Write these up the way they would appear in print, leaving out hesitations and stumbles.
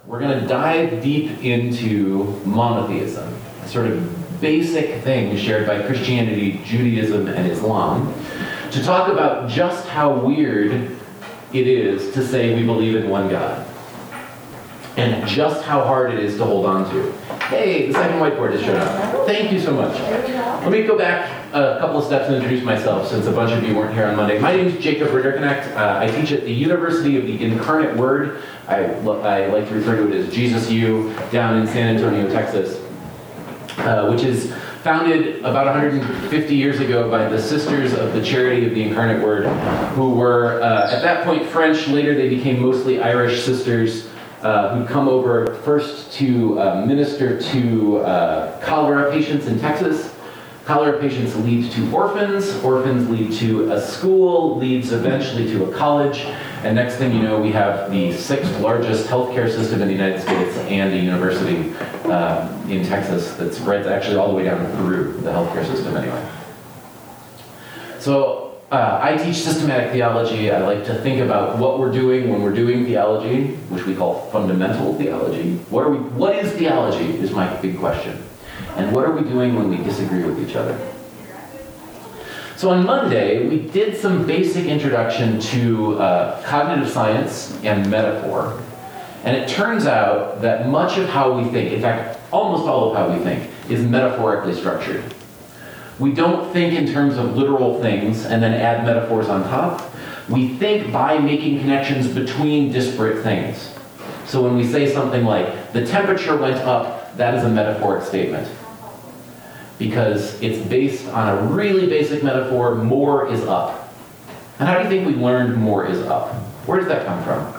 We're going to dive deep into monotheism, a sort of basic thing shared by Christianity, Judaism, and Islam, to talk about just how weird it is to say we believe in one God, and just how hard it is to hold on to. Hey, the second whiteboard has shown up. Thank you so much. Let me go back a couple of steps and introduce myself, since a bunch of you weren't here on Monday. My name is Jacob Ritterknecht. I teach at the University of the Incarnate Word. I like to refer to it as Jesus U, down in San Antonio, Texas, which is founded about 150 years ago by the Sisters of the Charity of the Incarnate Word, who were, at that point, French. Later they became mostly Irish sisters who'd come over first to minister to cholera patients in Texas. Cholera patients lead to orphans. Orphans lead to a school, leads eventually to a college. And next thing you know, we have the sixth largest healthcare system in the United States and a university in Texas that spreads actually all the way down to Peru, the healthcare system anyway. So I teach systematic theology. I like to think about what we're doing when we're doing theology, which we call fundamental theology. What is theology is my big question. And what are we doing when we disagree with each other? So on Monday, we did some basic introduction to cognitive science and metaphor. And it turns out that much of how we think, in fact, almost all of how we think, is metaphorically structured. We don't think in terms of literal things and then add metaphors on top. We think by making connections between disparate things. So when we say something like, the temperature went up, that is a metaphoric statement, because it's based on a really basic metaphor: more is up. And how do you think we learned more is up? Where does that come from?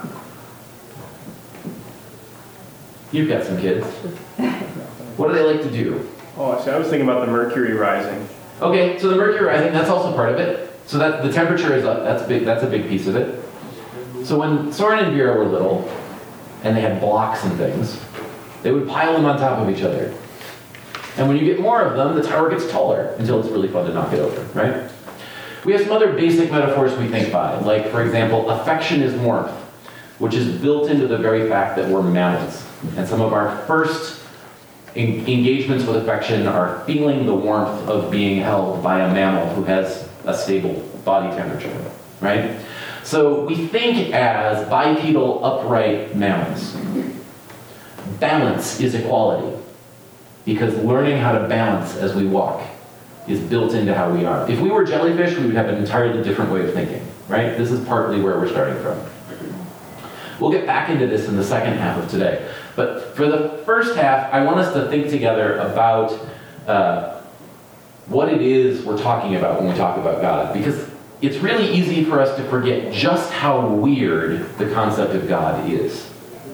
You've got some kids. What do they like to do? Oh, I was thinking about the mercury rising. Okay, so the mercury rising, that's also part of it. So that the temperature is up, that's a big piece of it. So when Soren and Vera were little, and they had blocks and things, they would pile them on top of each other. And when you get more of them, the tower gets taller until it's really fun to knock it over, right? We have some other basic metaphors we think by, like, for example, affection is warmth, which is built into the very fact that we're mammals. And some of our first engagements with affection are feeling the warmth of being held by a mammal who has a stable body temperature, right? So we think as bipedal, upright mammals. Balance is equality, because learning how to balance as we walk is built into how we are. If we were jellyfish, we would have an entirely different way of thinking, right? This is partly where we're starting from. We'll get back into this in the second half of today. But for the first half, I want us to think together about what it is we're talking about when we talk about God, because it's really easy for us to forget just how weird the concept of God is.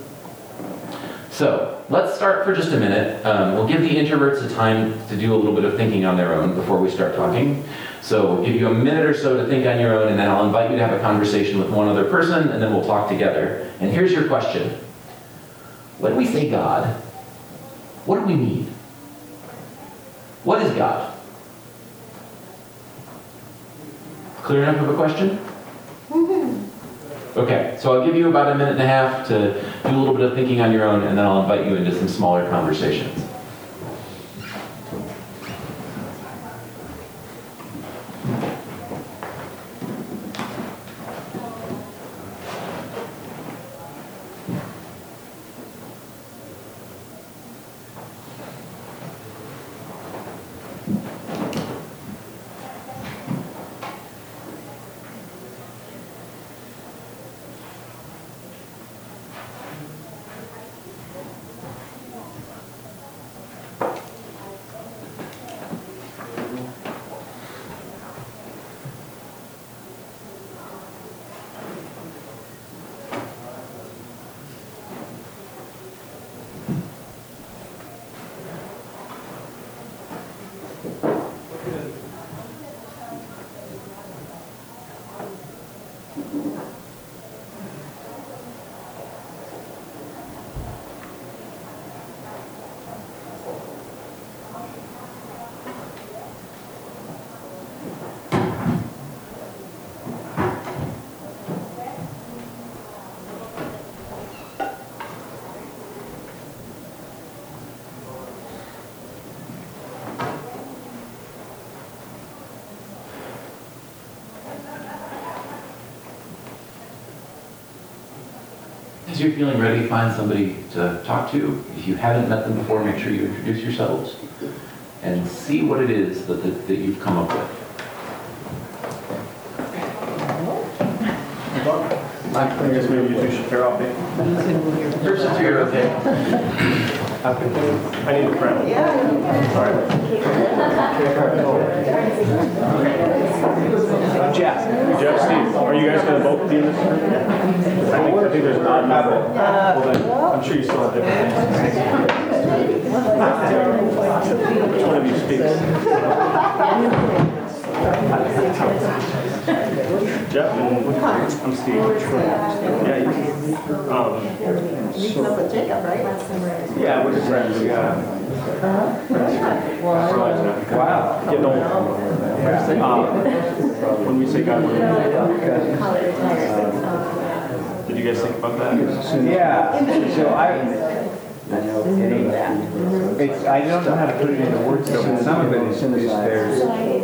So, let's start for just a minute. We'll give the introverts a time to do a little bit of thinking on their own before we start talking. So, we'll give you a minute or so to think on your own, and then I'll invite you to have a conversation with one other person, and then we'll talk together. And here's your question. When we say God, what do we mean? What is God? Clear enough of a question? Okay, so I'll give you about a minute and a half to do a little bit of thinking on your own, and then I'll invite you into some smaller conversations. As you're feeling ready, find somebody to talk to. If you haven't met them before, make sure you introduce yourselves and see what it is that you've come up with. I guess maybe you two should pair off. First, if you're okay. I need a friend. Sorry. Jeff, Steve, are you guys going to both be in this? I think there's not enough. Well, then, I'm sure you still have different names. Which one of you speaks? Jeff and I'm Steve. Yeah, Meeting up with Jacob, right? yeah, we're just friends. Yeah. Wow. Getting old. When we say God, did you guys think about that? Yeah, so I don't know how to put it into words, but some of it is there's,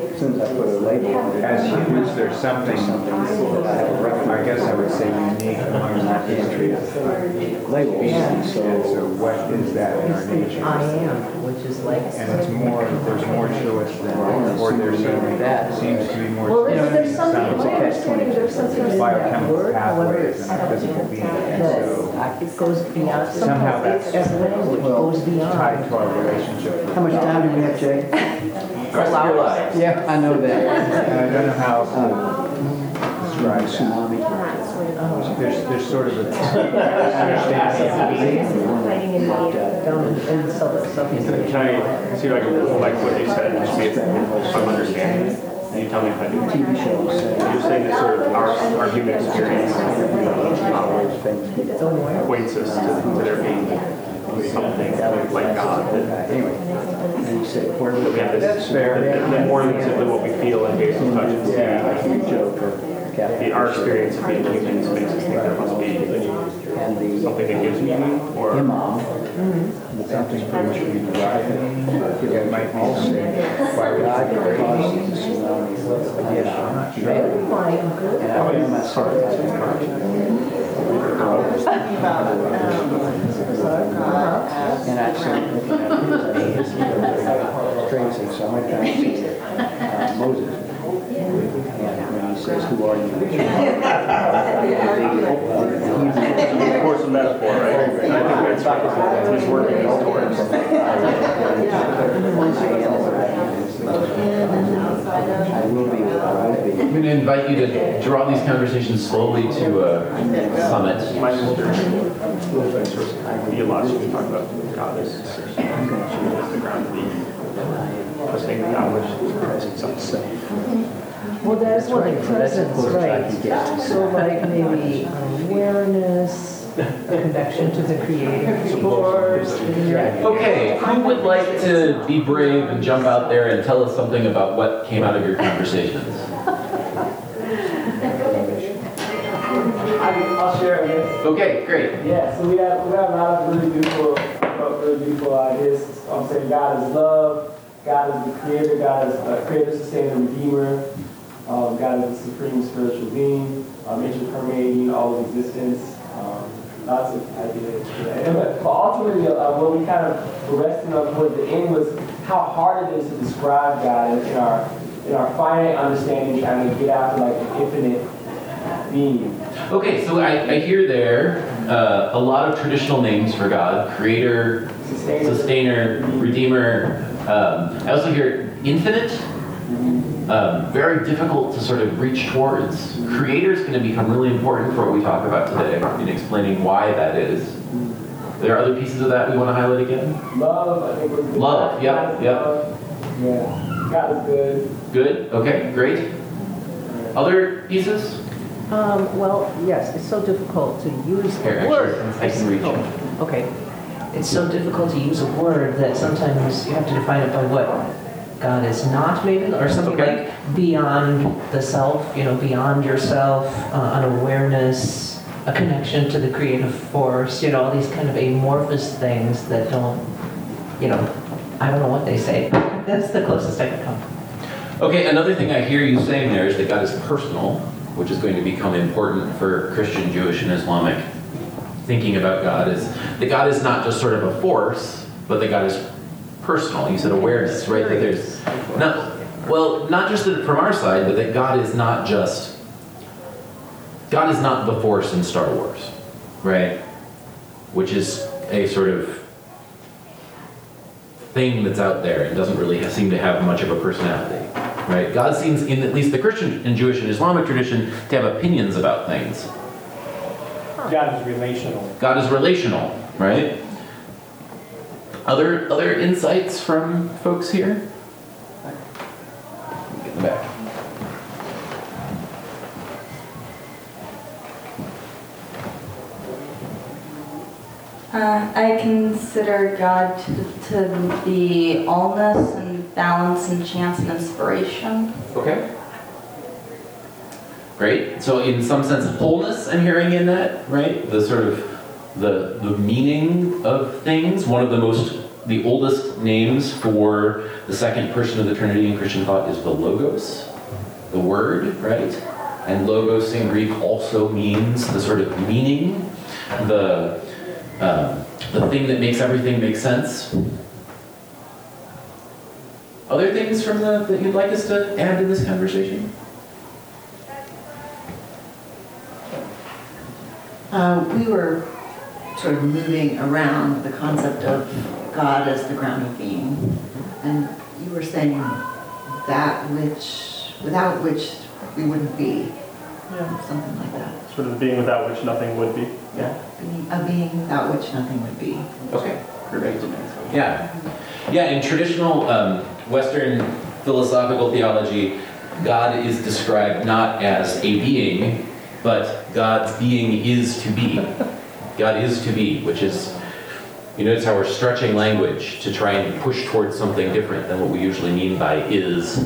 as humans, there's something, I guess I would say unique among our history of species. So what is that in our nature? I am, which is like. And it's more, there's more to us than, or there's something that seems to be more. Well, there's something, my understanding, there's something in that Biochemical word, however, pathways it's in our physical being, and that so it goes beyond. somehow that's As a language, goes beyond. tied to our relationship. How much time do we have, Jay? The rest of your lives. Yeah, I know that. And I don't know how else to describe that. Tsunami. There's sort of a understanding. Can I see if I can like what you said, just be some understanding? And you tell me if I do. TV shows. You're saying that sort of our human experience equates us to there being something like God. Anyway, And you say, where We have this, that's fair. the more than simply what we feel and taste and touch and see. joke or Our experience of being humans makes us think there must be and the something that gives meaning, or imam. something from which we derive it. It might also say, why would God I be causes crazy? the tsunami. Yeah, I'm not sure. And I found myself and I said, crazy, so I went down to Moses. And when he says, who are you? of course a metaphor, right? And I think that's what he's working towards. I will be what I will be. I'm going to invite you to draw these conversations slowly to a summit. My sister, theologically talk about God as the ground of being, the thing that God was present. Well, that's what the presence, right? So like maybe awareness, a connection to the creative force. Okay, who would like to be brave and jump out there and tell us something about what came out of your conversations? I'll share it. Okay, great. Yeah, so we have a lot of really beautiful ideas. I'm saying God is love, God is the creator, God is a creator, sustainer, redeemer. God is the supreme spiritual being, interpermeating all of existence. Lots of ideas. Yeah. But ultimately, what we kind of were resting on towards the end was how hard it is to describe God in our finite understanding, trying to get out to like the infinite being. Okay, so I hear there a lot of traditional names for God: Creator, Sustainer, Redeemer. I also hear infinite. Very difficult to sort of reach towards. Creator is going to become really important for what we talk about today in explaining why that is. There are other pieces of that we want to highlight again? Love, I think was good. Love, yep, yep. Yeah, God is good. Good, okay, great. Other pieces? Well, yes, it's so difficult to use Here, a actually, word. I can reach you. Okay. It's so difficult to use a word that sometimes you have to define it by what God is not, maybe, or something Okay. like beyond the self, beyond yourself, an awareness, a connection to the creative force, all these kind of amorphous things that don't, I don't know what they say. That's the closest I could come. Okay, another thing I hear you saying there is that God is personal, which is going to become important for Christian, Jewish, and Islamic thinking about God is that God is not just sort of a force, but that God is personal. You said awareness, right? That there's not just that from our side, but that God is not the force in Star Wars, right? Which is a sort of thing that's out there and doesn't really seem to have much of a personality, right? God seems, in at least the Christian and Jewish and Islamic tradition, to have opinions about things. God is relational. God is relational, right? Other insights from folks here? Get in the back. I consider God to be allness and balance and chance and inspiration. Okay. Great. So in some sense, wholeness I'm hearing in that, right? The sort of the meaning of things. One of the oldest names for the second person of the Trinity in Christian thought is the Logos, the Word, right? And Logos in Greek also means the sort of meaning, the thing that makes everything make sense. Other things from that you'd like us to add to this conversation? We were sort of moving around the concept of God as the ground of being, and you were saying that without which we wouldn't be, something like that. Sort of being without which nothing would be. Yeah. A being without which nothing would be. Okay, great. Yeah. Yeah, in traditional Western philosophical theology, God is described not as a being, but God's being is to be. God is to be, which is, you notice how we're stretching language to try and push towards something different than what we usually mean by is.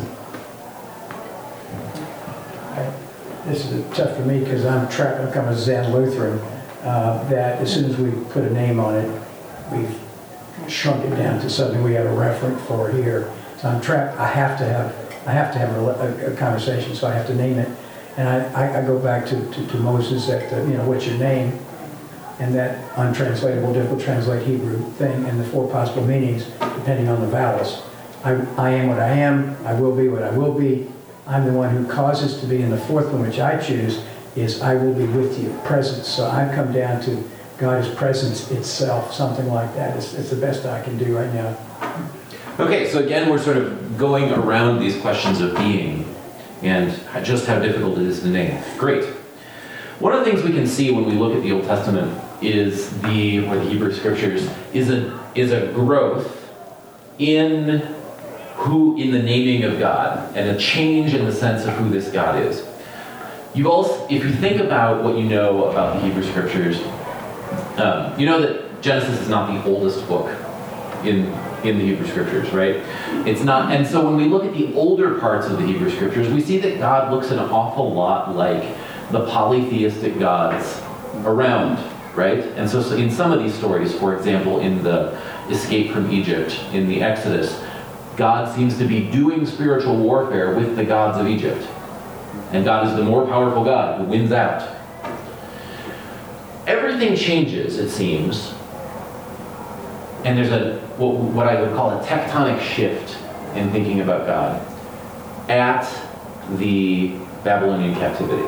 This is tough for me because I'm a Zen Lutheran, that as soon as we put a name on it, we've shrunk it down to something we have a referent for here. So I'm trapped. I have to have a conversation, so I have to name it. And I go back to Moses at what's your name? And that untranslatable, difficult to translate Hebrew thing, and the four possible meanings depending on the vowels. I am what I am. I will be what I will be. I'm the one who causes to be, and the fourth one, which I choose, is I will be with you, presence. So I come down to God is presence itself, something like that. It's the best I can do right now. Okay, so again, we're sort of going around these questions of being and just how difficult it is to name. Great. One of the things we can see when we look at the Old Testament is the Hebrew Scriptures is a growth in the naming of God, and a change in the sense of who this God is. If you think about what you know about the Hebrew Scriptures, you know that Genesis is not the oldest book in the Hebrew Scriptures, right? It's not, and so when we look at the older parts of the Hebrew Scriptures, we see that God looks an awful lot like the polytheistic gods around, right? And so in some of these stories, for example, in the escape from Egypt, in the Exodus, God seems to be doing spiritual warfare with the gods of Egypt. And God is the more powerful God who wins out. Everything changes, it seems, and there's what I would call a tectonic shift in thinking about God at the Babylonian captivity.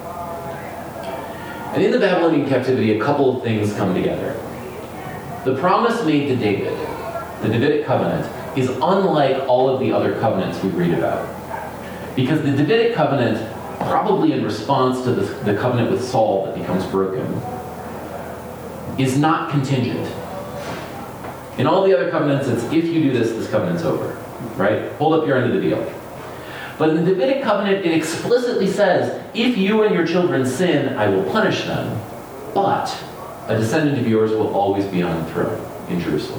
And in the Babylonian captivity, a couple of things come together. The promise made to David, the Davidic covenant, is unlike all of the other covenants we read about. Because the Davidic covenant, probably in response to the covenant with Saul that becomes broken, is not contingent. In all the other covenants, it's if you do this, this covenant's over, right? Hold up your end of the deal. But in the Davidic covenant, it explicitly says, if you and your children sin, I will punish them, but a descendant of yours will always be on the throne in Jerusalem.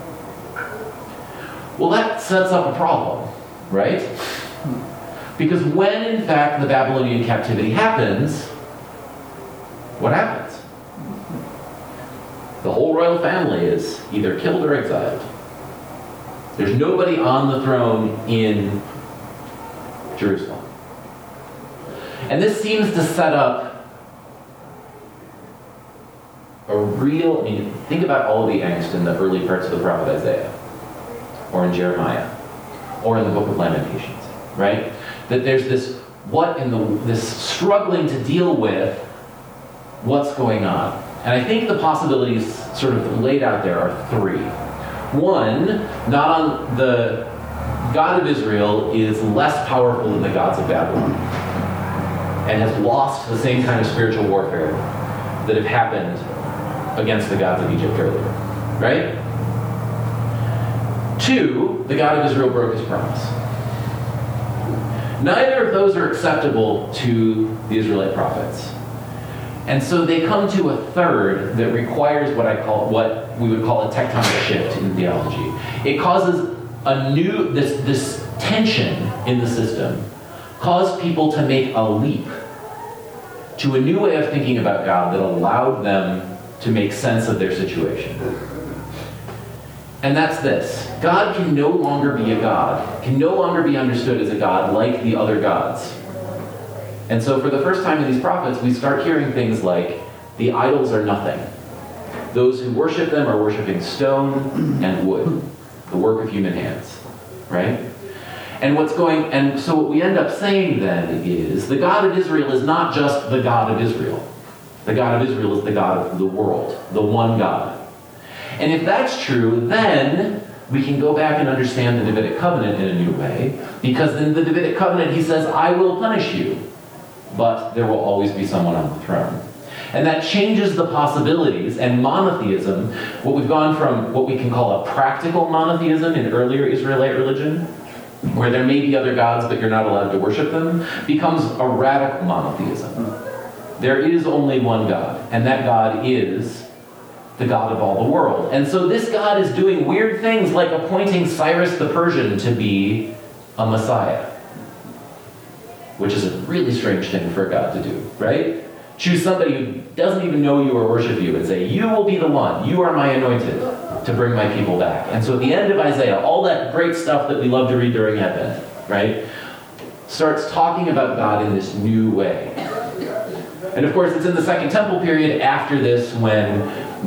Well, that sets up a problem, right? Because when, in fact, the Babylonian captivity happens, what happens? The whole royal family is either killed or exiled. There's nobody on the throne in Jerusalem. And this seems to set up a real, I mean, think about all of the angst in the early parts of the prophet Isaiah, or in Jeremiah, or in the book of Lamentations, right? That there's this, this struggling to deal with what's going on. And I think the possibilities sort of laid out there are three. One, the God of Israel is less powerful than the gods of Babylon, and has lost the same kind of spiritual warfare that have happened against the gods of Egypt earlier, right? Two, the God of Israel broke his promise. Neither of those are acceptable to the Israelite prophets. And so they come to a third that requires what we would call a tectonic shift in theology. It causes this tension in the system, caused people to make a leap to a new way of thinking about God that allowed them to make sense of their situation. And that's this: God can no longer be a God, can no longer be understood as a God like the other gods. And so for the first time in these prophets, we start hearing things like, the idols are nothing. Those who worship them are worshiping stone and wood, the work of human hands, right? And so what we end up saying then is, the God of Israel is not just the God of Israel. The God of Israel is the God of the world, the one God. And if that's true, then we can go back and understand the Davidic covenant in a new way, because in the Davidic covenant he says, I will punish you, but there will always be someone on the throne. And that changes the possibilities, and monotheism, what we've gone from what we can call a practical monotheism in earlier Israelite religion, where there may be other gods but you're not allowed to worship them, becomes a radical monotheism. There is only one God, and that God is the God of all the world. And so this God is doing weird things like appointing Cyrus the Persian to be a Messiah, which is a really strange thing for a God to do, right? Choose somebody who doesn't even know you or worship you and say, you will be the one, you are my anointed, to bring my people back. And so at the end of Isaiah, all that great stuff that we love to read during Advent, right, starts talking about God in this new way. And of course, it's in the Second Temple period after this when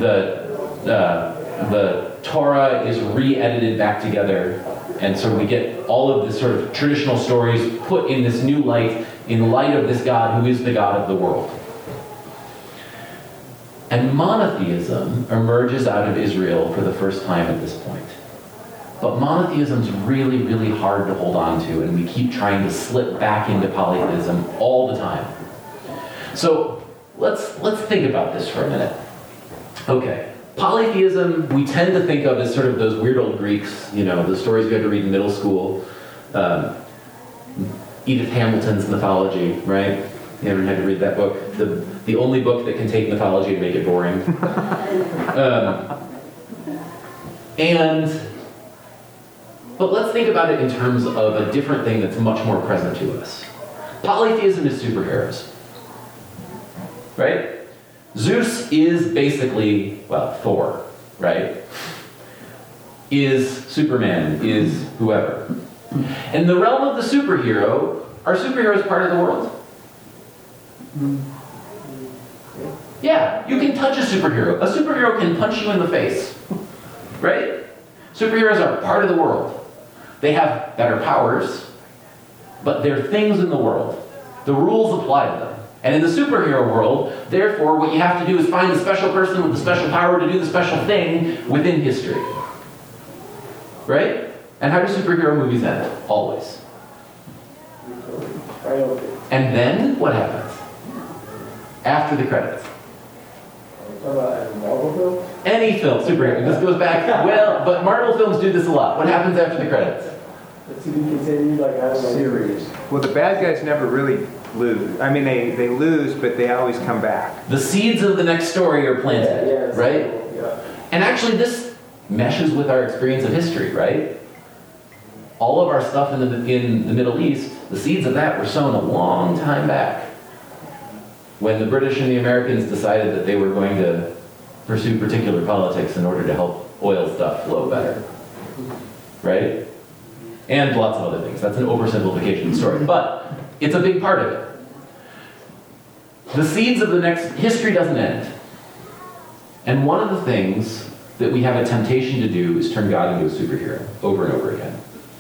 the Torah is re-edited back together, and so we get all of this sort of traditional stories put in this new light, in light of this God who is the God of the world. And monotheism emerges out of Israel for the first time at this point. But monotheism's really, really hard to hold on to, and we keep trying to slip back into polytheism all the time. So let's think about this for a minute. Okay, polytheism we tend to think of as sort of those weird old Greeks, the stories we had to read in middle school. Edith Hamilton's mythology, right? You ever had to read that book? The only book that can take mythology and make it boring. But let's think about it in terms of a different thing that's much more present to us. Polytheism is superheroes, right? Zeus is basically, Thor, right? Is Superman, is whoever. In the realm of the superhero, are superheroes part of the world? Yeah, you can touch a superhero. A superhero can punch you in the face, right? Superheroes are part of the world. They have better powers, but they're things in the world. The rules apply to them. And in the superhero world, therefore, what you have to do is find the special person with the special power to do the special thing within history. Right? And how do superhero movies end? Always. And then, what happens? After the credits. Any film, superhero. This goes back, but Marvel films do this a lot. What happens after the credits? To be continued, series. Well, the bad guys never really lose. I mean, they lose, but they always come back. The seeds of the next story are planted, right? Yeah. And actually, this meshes with our experience of history, right? All of our stuff in the Middle East, the seeds of that were sown a long time back, when the British and the Americans decided that they were going to pursue particular politics in order to help oil stuff flow better, right? And lots of other things. That's an oversimplification of the story, but it's a big part of it. The seeds of the next history doesn't end. And one of the things that we have a temptation to do is turn God into a superhero over and over again.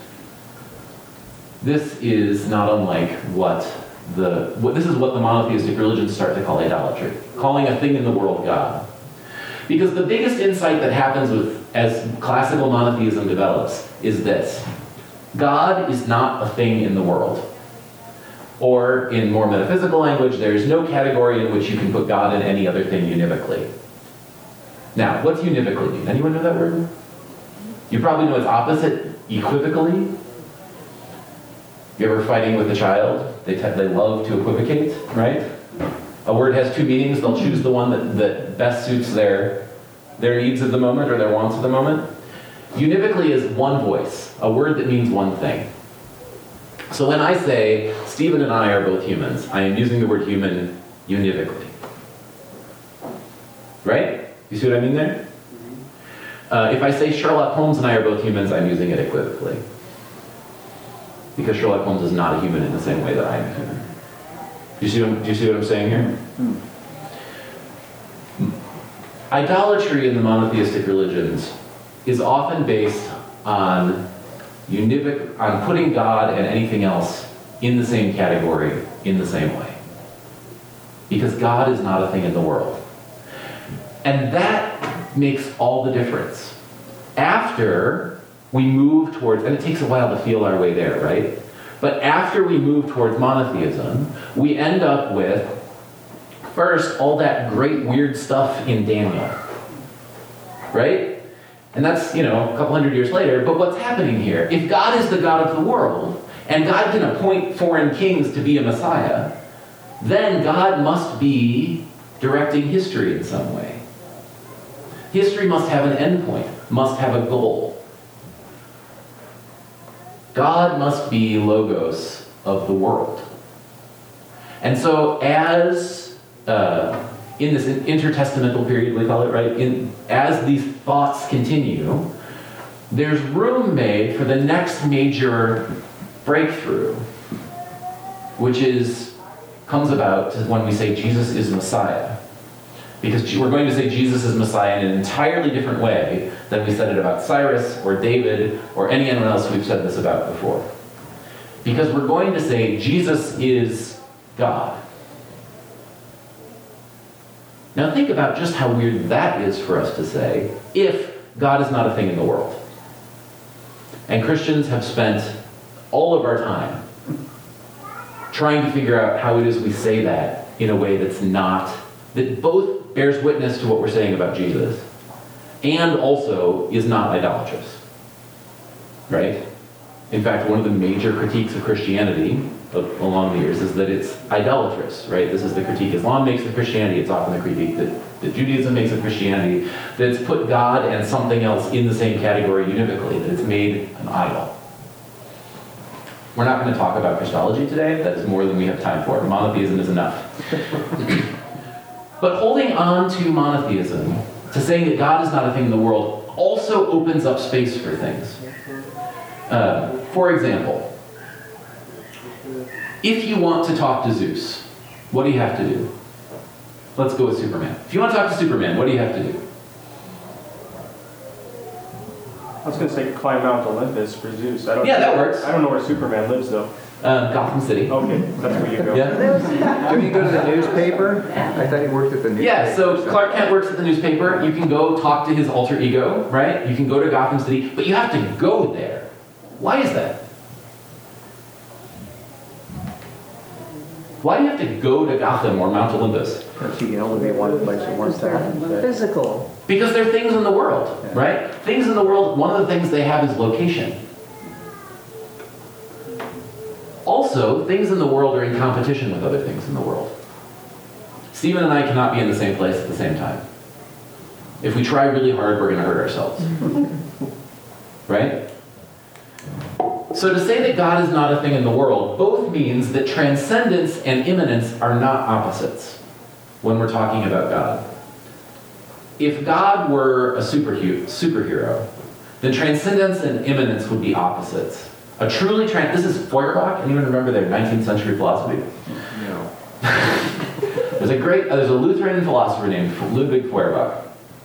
This is not unlike this is what the monotheistic religions start to call idolatry, calling a thing in the world God. Because the biggest insight that happens as classical monotheism develops is this: God is not a thing in the world. Or in more metaphysical language, there is no category in which you can put God and any other thing univocally. Now, what's univocally mean? Anyone know that word? You probably know its opposite, equivocally. You ever fighting with a child? They love to equivocate, right? A word has two meanings. They'll choose the one that best suits their needs at the moment or their wants at the moment. Univocally is one voice, a word that means one thing. So when I say, Stephen and I are both humans, I am using the word human univocally. Right? You see what I mean there? If I say Sherlock Holmes and I are both humans, I'm using it equivocally. Because Sherlock Holmes is not a human in the same way that I am a human. Do you see what I'm saying here? Idolatry in the monotheistic religions is often based on putting God and anything else in the same category in the same way. Because God is not a thing in the world. And that makes all the difference. After we move towards, and it takes a while to feel our way there, right? But after we move towards monotheism, we end up with, first, all that great weird stuff in Daniel. Right? And that's, a couple hundred years later, but what's happening here? If God is the God of the world, and God can appoint foreign kings to be a Messiah, then God must be directing history in some way. History must have an endpoint, must have a goal. God must be logos of the world. And so as, in this intertestamental period, we call it, right? As these thoughts continue, there's room made for the next major breakthrough, which comes about when we say Jesus is Messiah. Because we're going to say Jesus is Messiah in an entirely different way than we said it about Cyrus or David or anyone else we've said this about before. Because we're going to say Jesus is God. Now think about just how weird that is for us to say if God is not a thing in the world. And Christians have spent all of our time trying to figure out how it is we say that in a way that both bears witness to what we're saying about Jesus and also is not idolatrous. Right? In fact, one of the major critiques of Christianity along the years is that it's idolatrous, right? This is the critique Islam makes of Christianity. It's often the critique that Judaism makes of Christianity, that it's put God and something else in the same category univocally, that it's made an idol. We're not going to talk about Christology today. That is more than we have time for. Monotheism is enough. But holding on to monotheism, to saying that God is not a thing in the world, also opens up space for things. For example, if you want to talk to Zeus, what do you have to do? Let's go with Superman. If you want to talk to Superman, what do you have to do? I was going to say climb Mount Olympus for Zeus. Yeah, that works. I don't know where Superman lives, though. Gotham City. Okay, that's where you go. Yeah. Didn't you go to the newspaper? I thought you worked at the newspaper. Yeah, so Clark Kent works at the newspaper. You can go talk to his alter ego, right? You can go to Gotham City, but you have to go there. Why is that? Why do you have to go to Gotham or Mount Olympus? Because you can only be one place at one time. Physical. Because they're things in the world, right? Things in the world, one of the things they have is location. Also, things in the world are in competition with other things in the world. Stephen and I cannot be in the same place at the same time. If we try really hard, we're going to hurt ourselves. Right? So to say that God is not a thing in the world both means that transcendence and immanence are not opposites when we're talking about God. If God were a superhero, then transcendence and immanence would be opposites. This is Feuerbach. Anyone remember their 19th century philosophy? No. There's a Lutheran philosopher named Ludwig Feuerbach.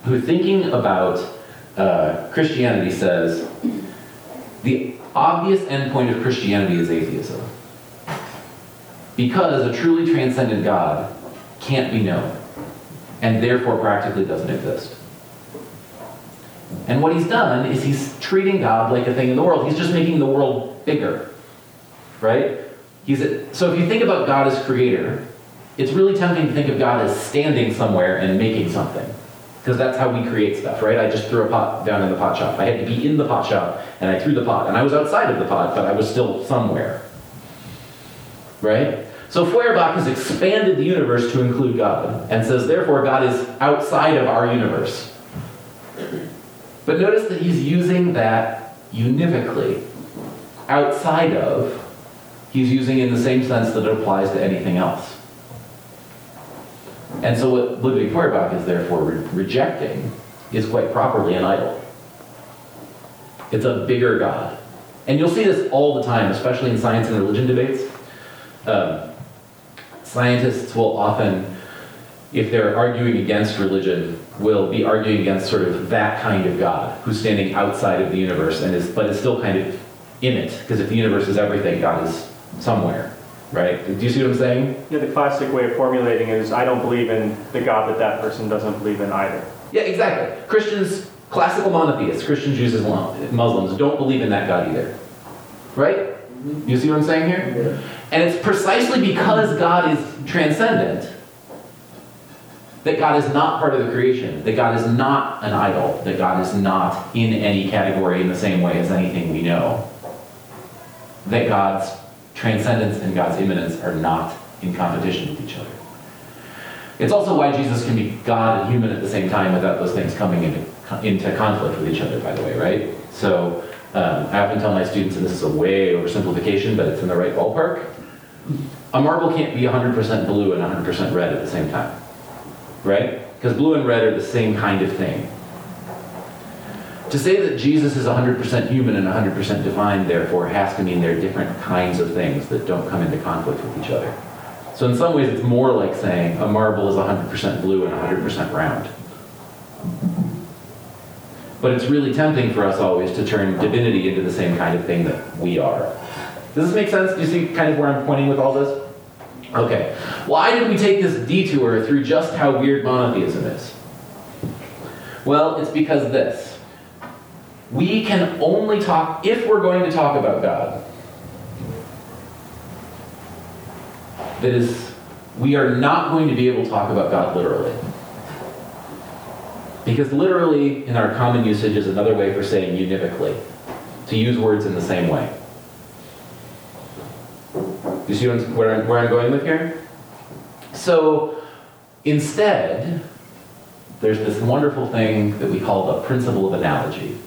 who, thinking about Christianity, says the obvious endpoint of Christianity is atheism. Because a truly transcendent God can't be known, and therefore practically doesn't exist. And what he's done is he's treating God like a thing in the world. He's just making the world bigger, right? So if you think about God as creator, it's really tempting to think of God as standing somewhere and making something. Because that's how we create stuff, right? I just threw a pot down in the pot shop. I had to be in the pot shop, and I threw the pot. And I was outside of the pot, but I was still somewhere. Right? So Feuerbach has expanded the universe to include God, and says, therefore, God is outside of our universe. But notice that he's using that univocally. Outside of, he's using in the same sense that it applies to anything else. And so what Ludwig Feuerbach is therefore rejecting is quite properly an idol. It's a bigger God. And you'll see this all the time, especially in science and religion debates. Scientists will often, if they're arguing against religion, will be arguing against sort of that kind of God, who's standing outside of the universe, but is still kind of in it. Because if the universe is everything, God is somewhere. Right? Do you see what I'm saying? Yeah, the classic way of formulating it is, I don't believe in the God that that person doesn't believe in either. Yeah, exactly. Christians, classical monotheists, Christians, Jews, Muslims, don't believe in that God either. Right? You see what I'm saying here? And it's precisely because God is transcendent that God is not part of the creation, that God is not an idol, that God is not in any category in the same way as anything we know, that God's transcendence and God's immanence are not in competition with each other. It's also why Jesus can be God and human at the same time without those things coming into conflict with each other, by the way, right? So I often tell my students, and this is a way oversimplification, but it's in the right ballpark, a marble can't be 100% blue and 100% red at the same time, right? Because blue and red are the same kind of thing. To say that Jesus is 100% human and 100% divine, therefore, has to mean they're different kinds of things that don't come into conflict with each other. So in some ways, it's more like saying a marble is 100% blue and 100% round. But it's really tempting for us always to turn divinity into the same kind of thing that we are. Does this make sense? Do you see kind of where I'm pointing with all this? Okay. Why did we take this detour through just how weird monotheism is? Well, it's because this. We can only talk, if we're going to talk about God, that is, we are not going to be able to talk about God literally. Because literally, in our common usage, is another way for saying univocally, to use words in the same way. Do you see where I'm going with here? So, instead, there's this wonderful thing that we call the principle of analogy,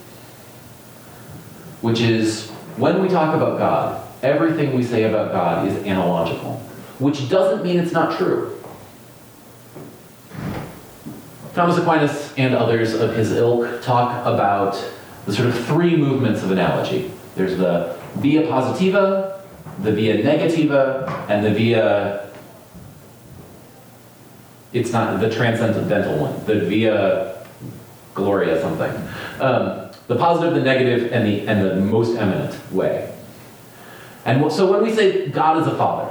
which is, when we talk about God, everything we say about God is analogical, which doesn't mean it's not true. Thomas Aquinas and others of his ilk talk about the sort of three movements of analogy. There's the via positiva, the via negativa, and the via, it's not the transcendental one, the via gloria something. The positive, the negative, and the most eminent way. And so when we say God is a father,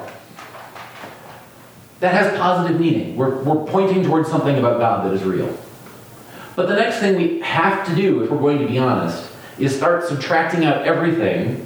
that has positive meaning. We're pointing towards something about God that is real. But the next thing we have to do, if we're going to be honest, is start subtracting out everything,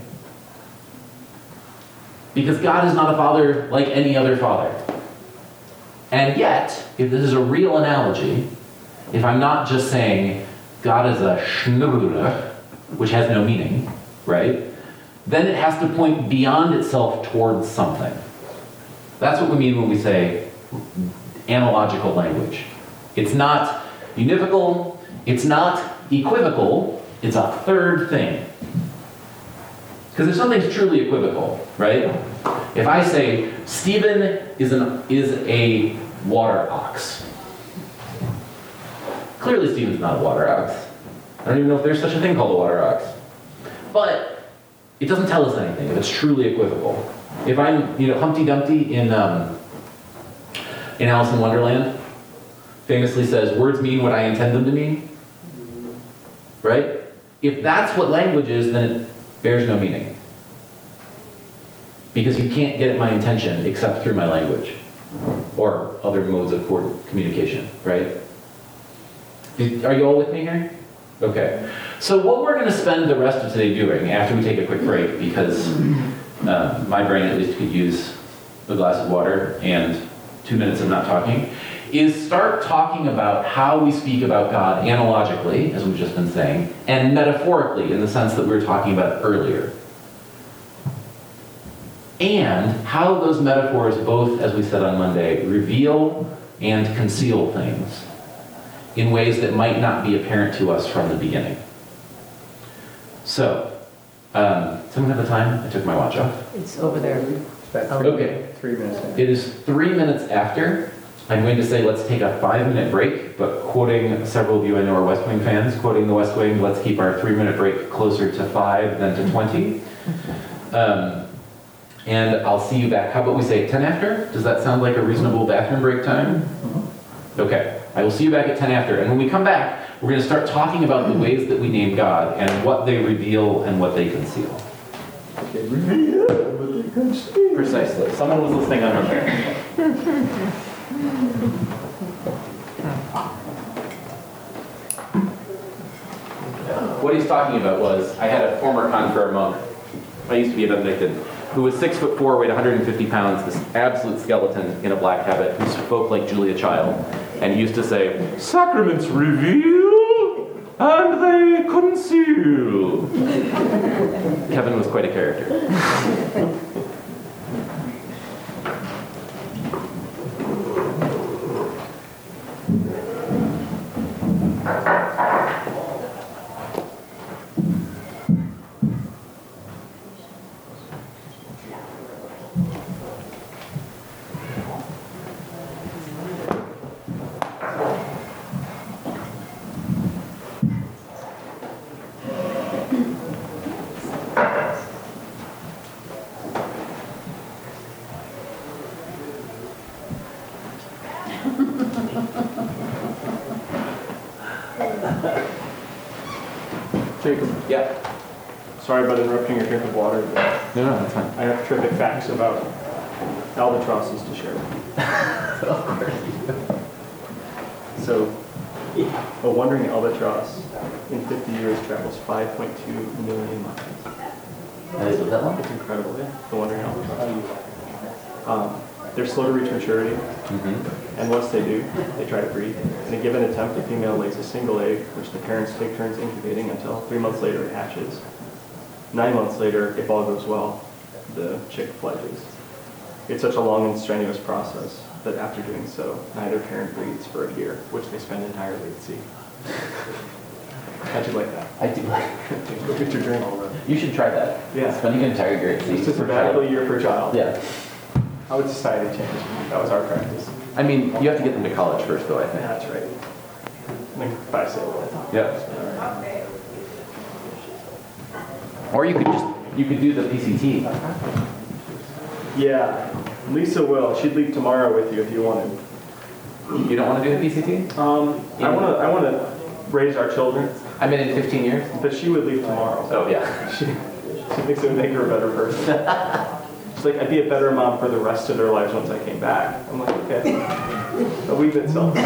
because God is not a father like any other father. And yet, if this is a real analogy, if I'm not just saying God is a schnurre, which has no meaning, right? Then it has to point beyond itself towards something. That's what we mean when we say analogical language. It's not univocal, it's not equivocal, it's a third thing. Because if something's truly equivocal, right? If I say, Stephen is a water ox. Clearly Stephen's not a water ox. I don't even know if there's such a thing called a water ox. But it doesn't tell us anything if it's truly equivocal. If I'm, Humpty Dumpty in Alice in Wonderland, famously says, words mean what I intend them to mean. Right? If that's what language is, then it bears no meaning. Because you can't get at my intention except through my language or other modes of communication, right? Are you all with me here? Okay. So what we're going to spend the rest of today doing after we take a quick break, because my brain at least could use a glass of water and 2 minutes of not talking, is start talking about how we speak about God analogically, as we've just been saying, and metaphorically in the sense that we were talking about earlier. And how those metaphors both, as we said on Monday, reveal and conceal things in ways that might not be apparent to us from the beginning. So, someone have the time? I took my watch off. It's over there. Okay. 3 minutes. It is 3 minutes after. I'm going to say let's take a 5-minute break, but quoting several of you I know are West Wing fans, quoting the West Wing, let's keep our 3-minute break closer to 5 than to 20. And I'll see you back. How about we say 10 after? Does that sound like a reasonable bathroom break time? Okay. I will see you back at 10 after. And when we come back, we're going to start talking about the ways that we name God and what they reveal and what they conceal. They reveal what they conceal. Precisely. Someone was listening on there. What he's talking about was, I had a former confrere monk, I used to be a Benedictine, who was 6'4", weighed 150 pounds, this absolute skeleton in a black habit, who spoke like Julia Child, and he used to say, "Sacraments reveal, and they conceal." Kevin was quite a character. Jacob, Yeah. sorry about interrupting your drink of water, but No, that's fine. I have terrific facts about albatrosses to share. Of course. So, a wandering albatross in 50 years travels 5.2 million miles. That is that long? It's incredible, yeah. The wandering albatross. They're slow to reach maturity, and once they do, they try to breed. In a given attempt, the female lays a single egg, which the parents take turns incubating until 3 months later it hatches. 9 months later, if all goes well, the chick fledges. It's such a long and strenuous process that after doing so, neither parent breeds for a year, which they spend entirely at sea. How'd you like that? I do like Look at your drink. You should try that. Yeah. Spending an entire year at sea. It's a sabbatical year per child. Yeah. How would society change? That was our practice. I mean, you have to get them to college first, though, I think. That's right. Like 5 sail. Yeah. Or you could do the PCT. Yeah, Lisa will. She'd leave tomorrow with you if you wanted. You don't want to do the PCT? I want to raise our children, I mean, in 15 years? but she would leave tomorrow. Oh, yeah. She thinks it would make her a better person. She's like, I'd be a better mom for the rest of their lives once I came back. I'm like, okay. But we've been selfish.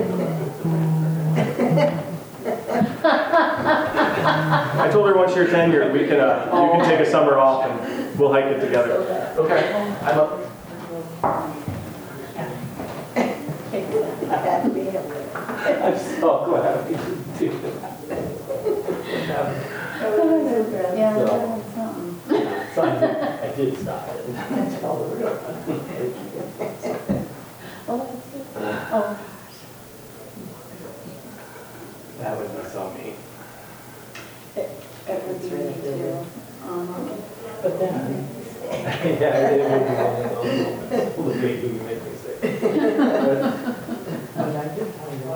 I told her once you're tenured, you can take a summer off and we'll hike it together. Okay, I'm up. I'm so glad we did Yeah, I did stop it. That's all we're going. That would be so mean. It was really too. But then, yeah, it would be one of those. We'll make you make me sick. But I did tell you,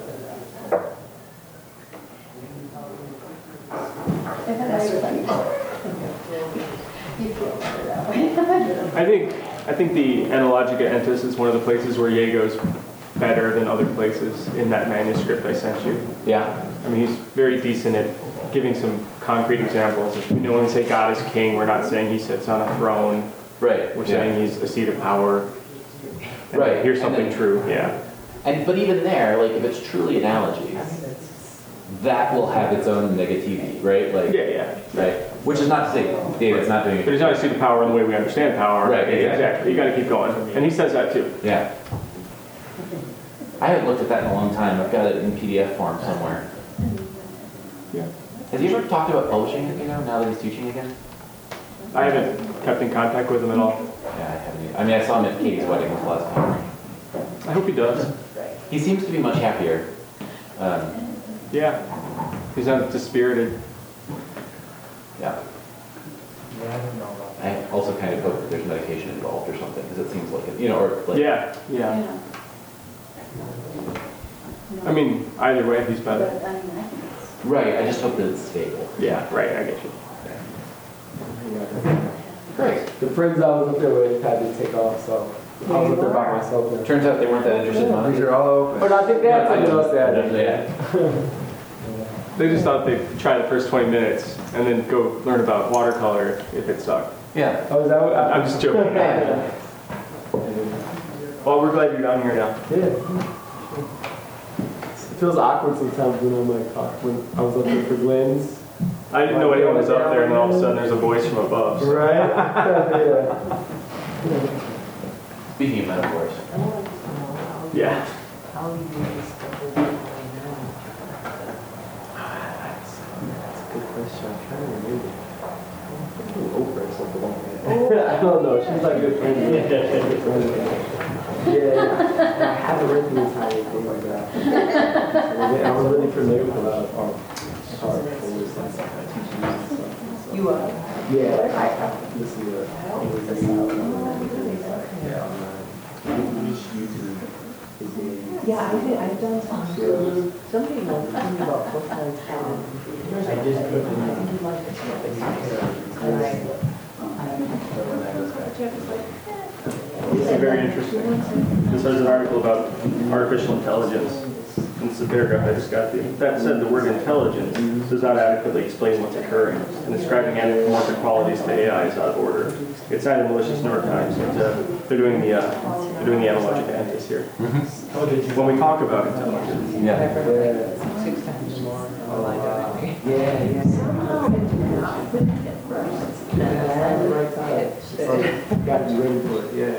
It's very funny. I think the Analogica Entis is one of the places where Yeago's better than other places in that manuscript I sent you. Yeah. I mean, he's very decent at giving some concrete examples. When we say God is king, we're not saying he sits on a throne. Right. We're saying he's a seat of power. And Right. Here's something And then- true, yeah. But even there, like if it's truly analogies, that will have its own negativity, right? Like, Yeah. right. Which is not to say David's not doing But it. he's not a seat of power in the way we understand power. Right, Yeah, exactly. exactly. You gotta keep going. And he says that too. Yeah. I haven't looked at that in a long time. I've got it in PDF form somewhere. Yeah. Has he ever talked about publishing it, now that he's teaching again? I haven't kept in contact with him at all. Yeah, I haven't either. I mean, I saw him at Katie's wedding the last time. I hope he does. He seems to be much happier. Yeah. He's not dispirited. Yeah. I also kind of hope that there's medication involved or something, because it seems like it, or like. Yeah. I mean, either way, he's better. Right, I just hope that it's stable. Yeah, right, I get you. Great. The friends I was up there with had to take off, so I was up there by myself then. Turns out they weren't that interested in money. These are all open. But I think they had something else there. Yeah. They just thought they'd try the first 20 minutes and then go learn about watercolor if it sucked. Yeah. Oh, is that what? I'm just joking. Well, we're glad you're down here now. Yeah. It feels awkward sometimes when I'm like, when I was up there for Glenn's. I didn't know anyone was up there, and then all of a sudden there's a voice from above. So. Right? Yeah. Speaking of metaphors. Yeah. Good question. I'm trying to remember. Oprah or something like that. I don't know. She's like good friend. Yeah. I haven't read the entire thing like that. I was really familiar with art. You are? Yeah, I listen to it. Yeah, I've done some. Somebody was talking about book like I just put it This is very interesting. This has an article about artificial intelligence. It's the paragraph I just got to. That said, the word intelligence does not adequately explain what's occurring, and ascribing anthropomorphic qualities to AI is out of order. It's neither malicious nor kind. They're doing the analogic antis here. When we talk about intelligence, Yeah. 6 times more. Got to be ready for it. Yeah.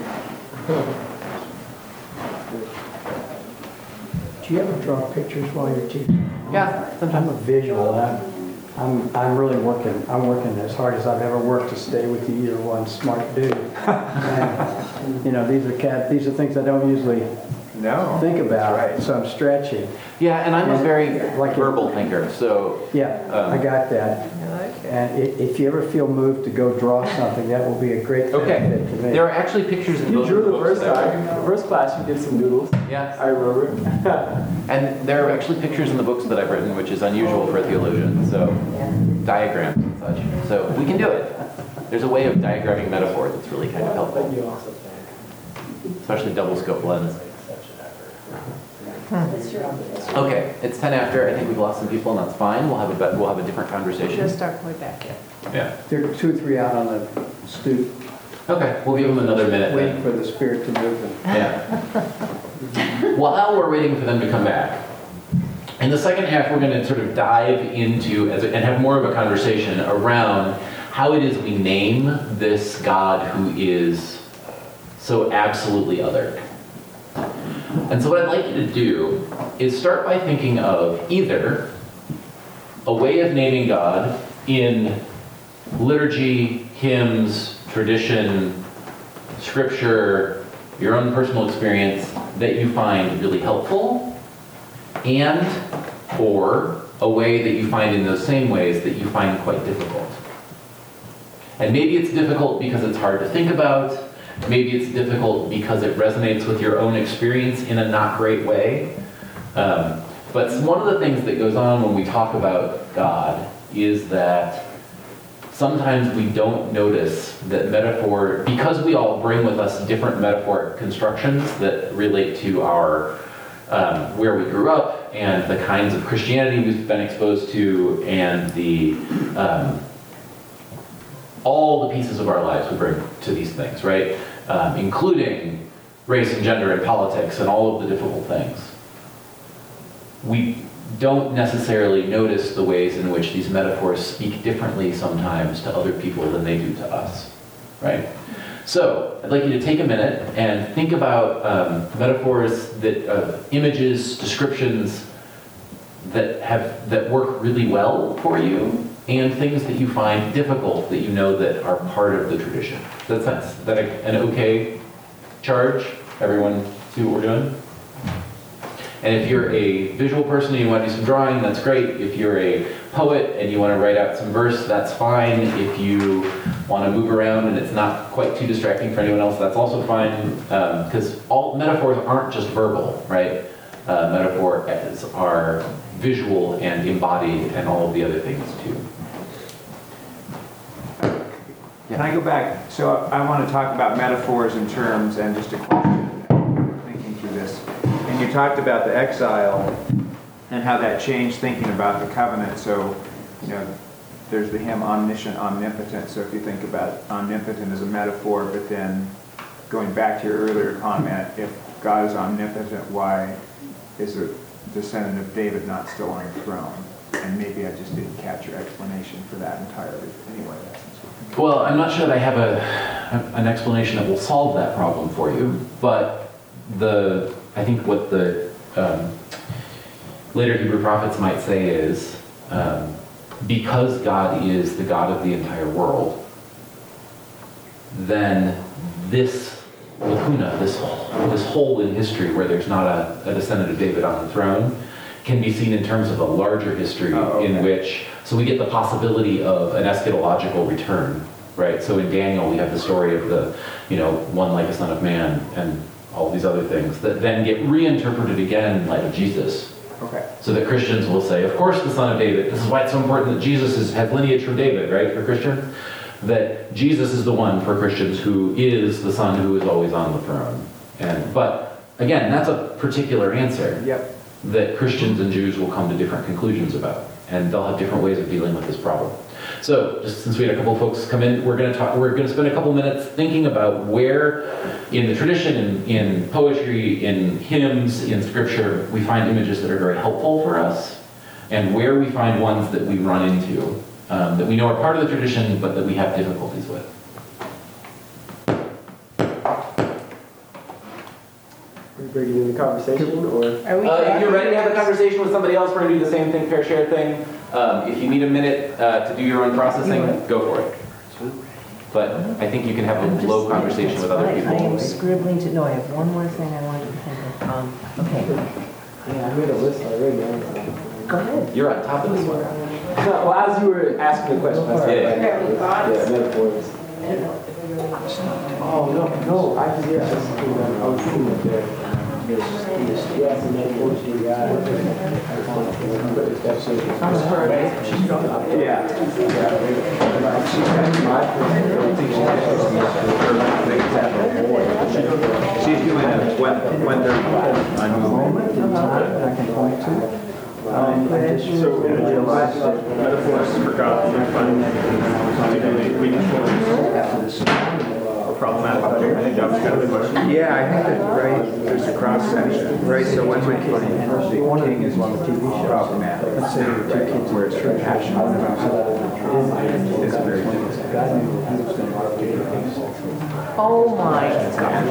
Do you ever draw pictures while you're teaching? Yeah. I'm a visual. I'm really working. I'm working as hard as I've ever worked to stay with the either one smart dude. And, these are things I don't usually think about. Right. So I'm stretching. Yeah, and I'm a very Like verbal thinker, so. Yeah, I got that. And if you ever feel moved to go draw something, that will be a great Okay. benefit to me. There are actually pictures in You both drew of the the books first that I time. The first class you did some doodles. Yeah. I remember. And there are actually pictures in the books that I've written, which is unusual for a theologian, so diagrams and such. So we can do it. There's a way of diagramming metaphor that's really kind of helpful, especially double scope lens. Okay, it's 10 after. I think we've lost some people, and that's fine. We'll have a different conversation. Just start way back in. Yeah. There are 2 or 3 out on the stoop, Okay, we'll give them another minute waiting then. for the spirit to move them. Yeah. While we're waiting for them to come back, in the second half, we're going to sort of dive into and have more of a conversation around how it is we name this God who is so absolutely other. And so what I'd like you to do is start by thinking of either a way of naming God in liturgy, hymns, tradition, scripture, your own personal experience that you find really helpful, and or a way that you find in those same ways that you find quite difficult. And maybe it's difficult because it's hard to think about. Maybe it's difficult because it resonates with your own experience in a not great way. But one of the things that goes on when we talk about God is that sometimes we don't notice that metaphor, because we all bring with us different metaphoric constructions that relate to our where we grew up and the kinds of Christianity we've been exposed to and the all the pieces of our lives we bring to these things, right? Including race and gender and politics and all of the difficult things. We don't necessarily notice the ways in which these metaphors speak differently sometimes to other people than they do to us, right? So I'd like you to take a minute and think about metaphors that, images, descriptions that work really well for you, and things that you find difficult that you know that are part of the tradition. Does that sense? Is that an okay charge? Everyone see what we're doing? And if you're a visual person and you want to do some drawing, that's great. If you're a poet and you want to write out some verse, that's fine. If you want to move around and it's not quite too distracting for anyone else, that's also fine. Because all metaphors aren't just verbal, right? Metaphors are visual and embodied and all of the other things too. Can I go back? So I want to talk about metaphors and terms and just a question, thinking through this. And you talked about the exile and how that changed thinking about the covenant. So, you know, there's the hymn Omniscient, Omnipotent. So if you think about omnipotent as a metaphor, but then going back to your earlier comment, if God is omnipotent, why is a descendant of David not still on the throne? And maybe I just didn't catch your explanation for that entirely. Anyway, that's well, I'm not sure that I have an explanation that will solve that problem for you, but I think what the later Hebrew prophets might say is, because God is the God of the entire world, then this lacuna, this hole in history where there's not a descendant of David on the throne, can be seen in terms of a larger history in which, so we get the possibility of an eschatological return, right? So in Daniel, we have the story of the, one like a son of man and all these other things that then get reinterpreted again in light of Jesus. okay. So that Christians will say, of course the son of David. This is why it's so important that Jesus has lineage from David, right, for Christians? That Jesus is the one for Christians who is the son who is always on the throne. But again, that's a particular answer. Yep. That Christians and Jews will come to different conclusions about, and they'll have different ways of dealing with this problem. So, just since we had a couple of folks come in, we're going to spend a couple minutes thinking about where, in the tradition, in poetry, in hymns, in scripture, we find images that are very helpful for us, and where we find ones that we run into, that we know are part of the tradition, but that we have difficulties with. Are we bringing in the conversation, or? If you're ready to have a conversation with somebody else, we're going to do the same thing, fair share thing. If you need a minute to do your own processing, go for it. But I think you can have a low conversation with other people. I am scribbling no, I have one more thing I wanted to think of. Okay. Yeah, I made a list already. Go ahead. You're on top of this one. Well, as you were asking the question, I started metaphors. Oh, no, I was seeing it there. Yes, and then fortunately, She's doing a 1:30 on Google. I can point to. So in your life, metaphors for God, you find particularly weak or problematic. I think that was kind of the question. Yeah, I think that, right, there's a cross section, right? So when the king is problematic, let's say where it's for passion, it's very difficult. Oh my God.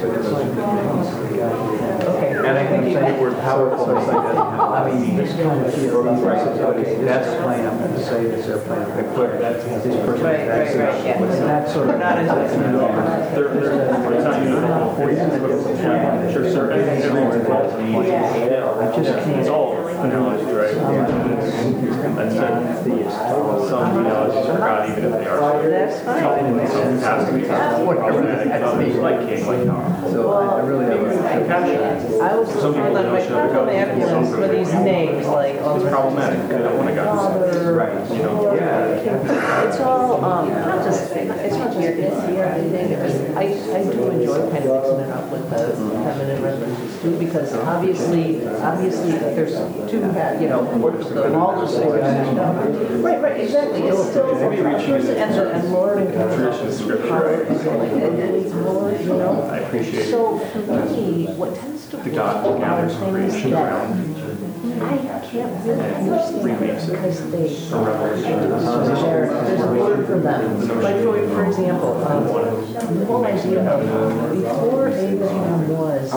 Okay. And I think the word powerful is like that. I mean, this kind of feels like, okay, that's playing, I'm going to say this airplane. They put this person, Right, yeah. that sort of. Not as It's not uniform. Sure, everyone's involved. I just can't. It's all analogy, right? That's it. Some genealogies for God, even if they are. That's fine. Some has to be problematic, others like King, like Noah. So I really I was Some people like, my don't show problem the after this for these names, like, It's problematic, they don't want to go. Father, Right. You know, it's all, not just, it's not just this year, I think, I do enjoy kind of mixing it up with the feminine references too, because obviously, there's two, all those things. Right, exactly, it's still, and Lord and tradition, scripture, and it's Lord, I appreciate So for me, what tends to the work God are gathers things creation that around I can't really understand remakes it. because they, a revelation. there's a word for them. Like for example, the whole idea of before Abraham was,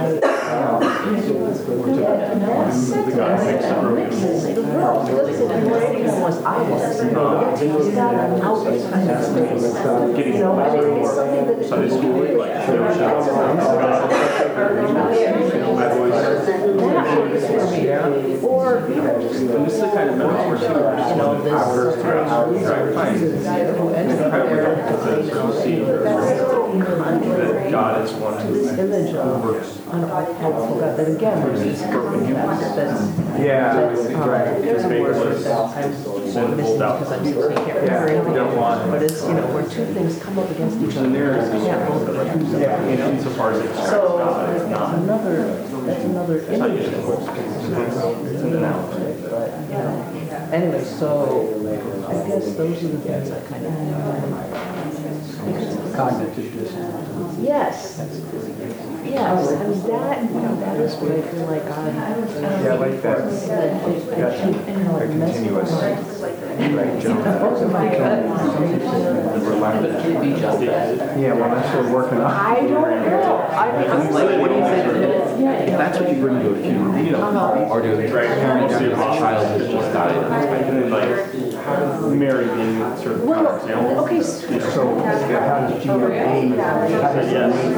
that sentence mixes it well. Before Abraham was, I was. He's got an out of time. Getting You know, I mean, it's something that. Sunday school, like, I've always, That works for me. Or, this is the kind of metaphor too, I've heard throughout our entire time. That God is one. this image of an all-powerful God, that again, that's, Yeah. there's a word for that I'm missing because I'm so, I can't remember anything. But it's, where two things come up against each other. You can't both of them. Yeah. Insofar as it describes So, God, it's not. that's another image. It's an analogy. But, anyway, so I guess those are the things I kind of. Cognitive dissonance. Yes. Yes, I mean, that is what I feel like Yeah, I like that. A continuous, right, jump. Yeah, well, that's what we're working on. I don't know. I'm like, What do you think? If that's what you bring to a funeral, or to a parents whose child has just died unexpectedly, Like Mary being sort of well, example. okay, So, how does GOD, how does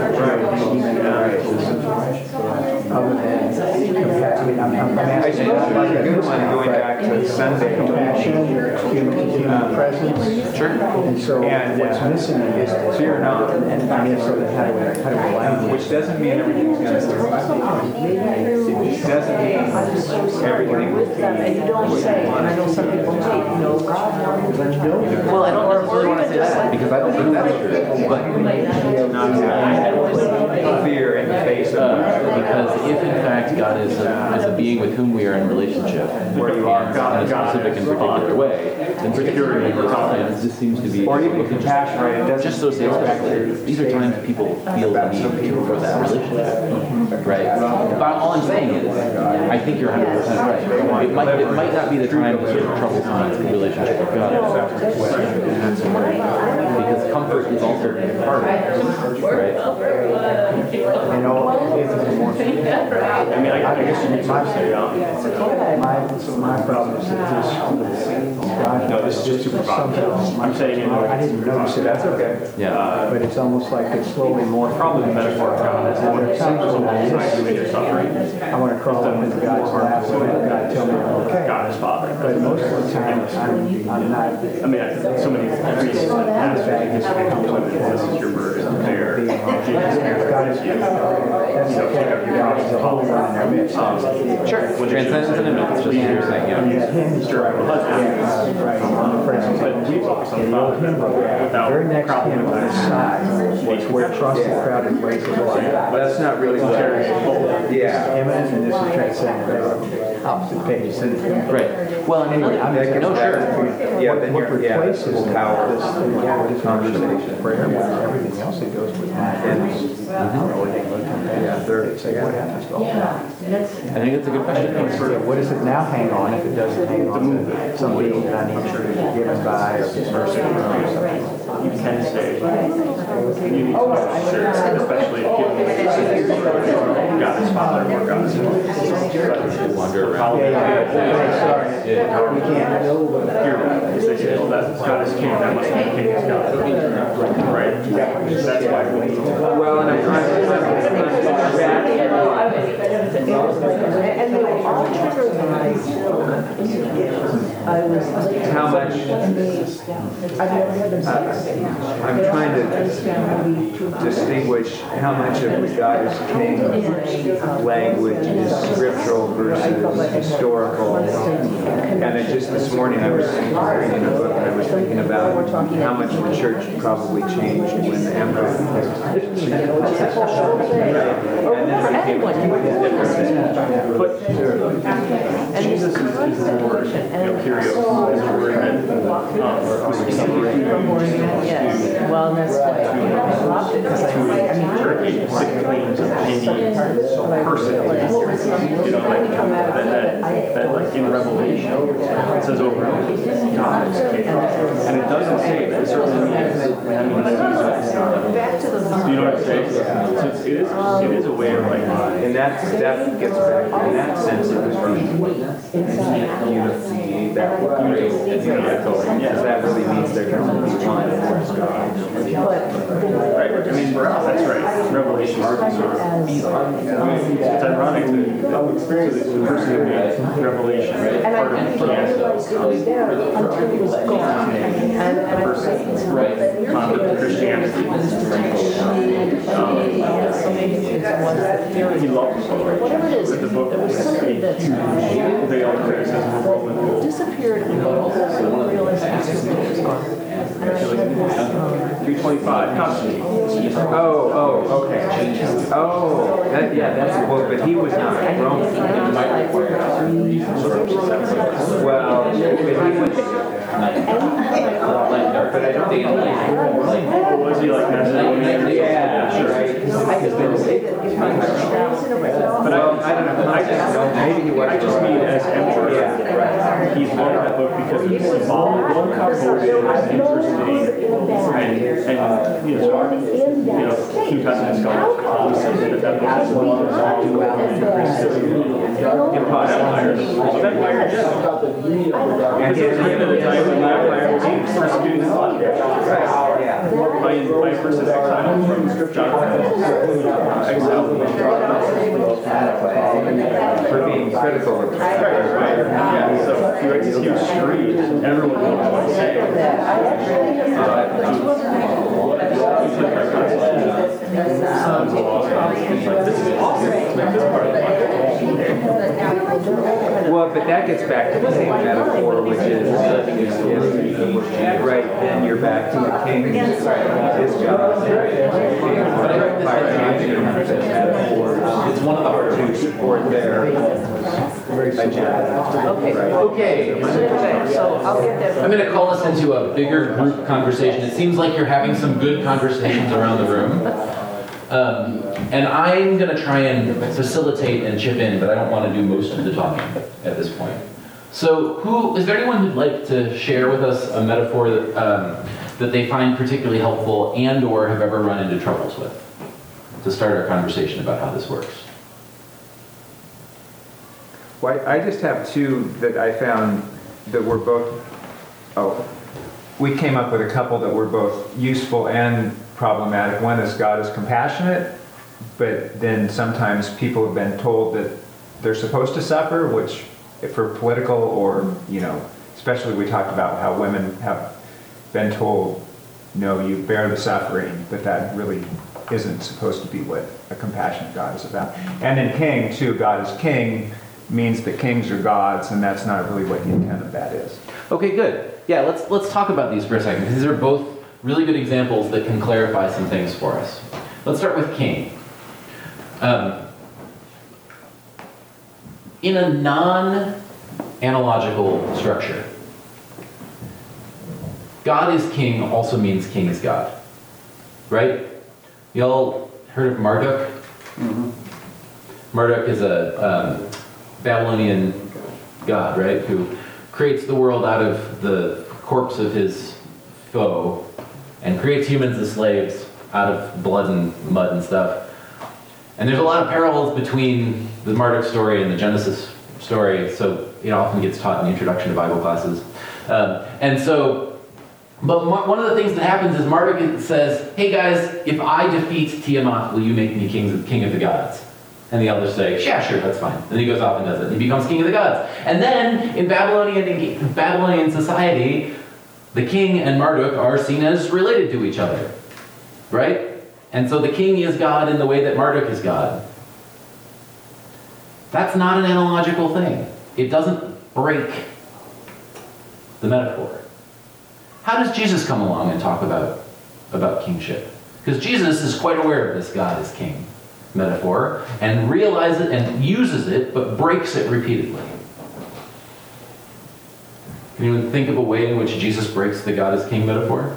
other than, I mean, I'm asking, like a good one going back to Sunday. Compassion, human presence. Sure. And so what's missing is Fear not. And so then how do we language? Which doesn't mean everything's going to be It doesn't mean everything will with them, and you don't say, and I know some people take, God wanted to know. well, I don't necessarily want to say that, because I don't think that's true, but not fear in the face of because if in fact God is a being with whom we are in relationship, Where you are, and God, in a specific and particular way, then security and confidence just seems to be, or even compassion, right? It doesn't just so sales factors. These are times people feel the need for that relationship, right? But all I'm saying is, I think you're 100% right. It might not be the time to sort of trouble times in relationship with God, because comfort is also part of it, right? I mean, I guess you could sort of say, My problem is that no, this is just too provocative. I'm saying it. I didn't notice it, that's okay. Yeah. But it's almost like it's slowly more. Probably the metaphor of God is more alongside you in your suffering. I want to crawl up into God's lap and let God tell me I'm okay. God is Father. But most of the time, I'm not. I mean, so many priests have that history comes with it. This is your burden. There. God is, that's okay. God is the Holy One in our midst. Sure. Transcendence and immanence, just what you're saying, yeah. Right, on the presence. But we focus on Father without Very next hymn on the side was where trust in crowded places lies. But that's not really what yeah. Immanence, and this is transcendent. Opposite pages. Right. Well, I mean, no, sure. Yeah, then What you're, replaces full power. this conversation, prayer, with everything else that goes with mindfulness. Yeah, they're, What happens to all that? I think that's a good question. So what does it now hang on if it doesn't hang on to some being that I need to be given by or this person or something? you can stay. You need to share, especially if God is Father or God is Wander around. Sorry, we can't know, but They say, well, that's God is King, that must mean King is God. Right? That's why we need to. well, and And they were all triggered by I was. How much? I've never had them say. I'm trying to distinguish how much of God is King language is scriptural versus historical. And then just this morning I was reading a book and I was thinking about how much the church probably changed when the empire became. And then it became a different. Jesus is more curious. Yes, well, that's why I loved it, because I mean, Turkey claims of any person. That like in Revelation, it says over God is king. And it doesn't say that. It certainly means that back to the. you know what I'm saying? So it is a way of like, And that gets back, in that sense, it was unity, that because that really means they're going to be one towards God. right? I mean, for us, that's right. Revelation is sort of, it's ironic that the person who made Revelation part of Christianity, the person conduct of Christianity. He loved the book. Whatever it is, The book there was something that's veiled criticism of Roman rule. disappeared and also realized it's gone. And I had this, 325, Constantine. Oh, okay. Oh, that's the book, but he was not Roman. Well, but he was. But I don't think Or was he like Macedonian? Yeah, sure. right. But I don't know. I just mean as emperor. Yeah. He's loved that book because it's symbolic, quoted, interesting, and you know, New Testament scholars always say that book is empire. And This is the end of the time when the empire was persecuting God. By versus exile from John exile for being critical of Yeah, so he writes this huge screed, and everyone knows what he's saying. This is awesome. This part of the Well, but that gets back to the same metaphor, which is, right, then you're back to the king is God. It's one of the hard To support their agenda. Okay, so I'll get that. I'm going to call us into a bigger group conversation. It seems like you're having some good conversations around the room. And I'm going to try and facilitate and chip in, but I don't want to do most of the talking at this point. So is there anyone who'd like to share with us a metaphor that they find particularly helpful and or have ever run into troubles with, to start our conversation about how this works? Well, I just have two that I found that were both, we came up with a couple that were both useful and problematic. One is God is compassionate, but then sometimes people have been told that they're supposed to suffer, which for political or, especially we talked about how women have been told, no, you bear the suffering, but that really isn't supposed to be what a compassionate God is about. And in King, too, God is king means that kings are gods, and that's not really what the intent of that is. Okay, good. Yeah, let's talk about these for a second, because these are both really good examples that can clarify some things for us. Let's start with king. In a non-analogical structure, God is king also means king is God. Right? Y'all heard of Marduk? Mm-hmm. Marduk is a Babylonian god, right? Who creates the world out of the corpse of his foe and creates humans as slaves out of blood and mud and stuff. And there's a lot of parallels between the Marduk story and the Genesis story, so it often gets taught in the introduction to Bible classes. But one of the things that happens is Marduk says, hey guys, if I defeat Tiamat, will you make me king of the gods? And the elders say, yeah, sure, that's fine. And he goes off and does it. He becomes king of the gods. And then in Babylonian society, the king and Marduk are seen as related to each other, right? And so the king is God in the way that Marduk is God. That's not an analogical thing. It doesn't break the metaphor. How does Jesus come along and talk about kingship? Because Jesus is quite aware of this God is king metaphor and realizes it and uses it, but breaks it repeatedly. Can you think of a way in which Jesus breaks the God is king metaphor?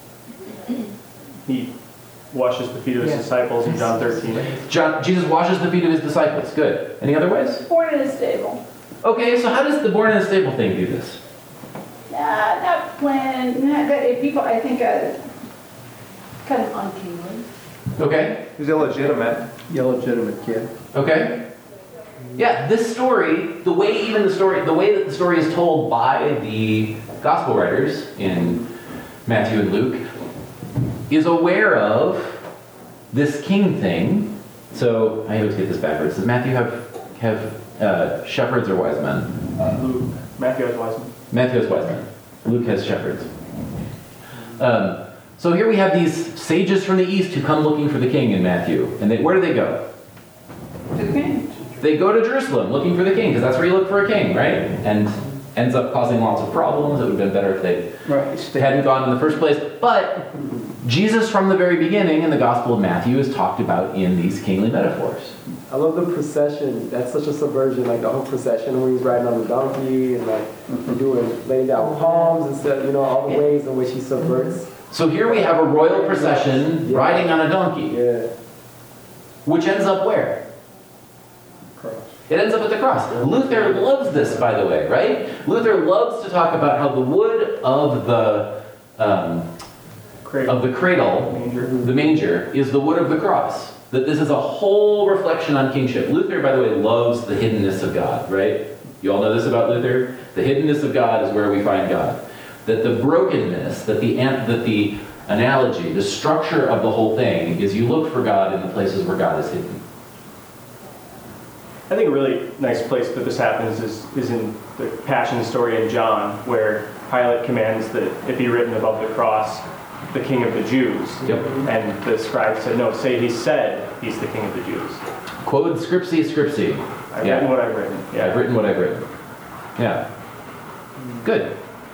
He washes the feet of his disciples in John 13. Jesus washes the feet of his disciples. Good. Any other ways? Born in a stable. Okay, so how does the born in a stable thing do this? Not when, people, I think, kind of unkingly. Okay. He's illegitimate kid. Okay. Yeah, this story, the way that the story is told by the gospel writers in Matthew and Luke, is aware of this king thing. So I always get this backwards. Does Matthew have shepherds or wise men? Luke. Matthew has wise men. Matthew has wise men. Luke has shepherds. So here we have these sages from the east who come looking for the king in Matthew. And where do they go? The king. They go to Jerusalem looking for the king, because that's where you look for a king, right? And ends up causing lots of problems. It would have been better if they hadn't gone in the first place. But Jesus, from the very beginning in the Gospel of Matthew, is talked about in these kingly metaphors. I love the procession. That's such a subversion, like the whole procession where he's riding on the donkey and like laying down palms and stuff, all the ways in which he subverts. So here we have a royal procession riding on a donkey. Yeah. Which ends up where? It ends up at the cross. Luther loves this, by the way, right? Luther loves to talk about how the wood of the cradle, the manger, is the wood of the cross. That this is a whole reflection on kingship. Luther, by the way, loves the hiddenness of God, right? You all know this about Luther? The hiddenness of God is where we find God. That the brokenness, that the analogy, the structure of the whole thing is you look for God in the places where God is hidden. I think a really nice place that this happens is in the Passion story in John, where Pilate commands that it be written above the cross, the King of the Jews. Yep. And the scribe said, no, say he said he's the King of the Jews. Quod scripsi scripsi. I've written what I've written. Yeah, I've written what I've written. Yeah. Good.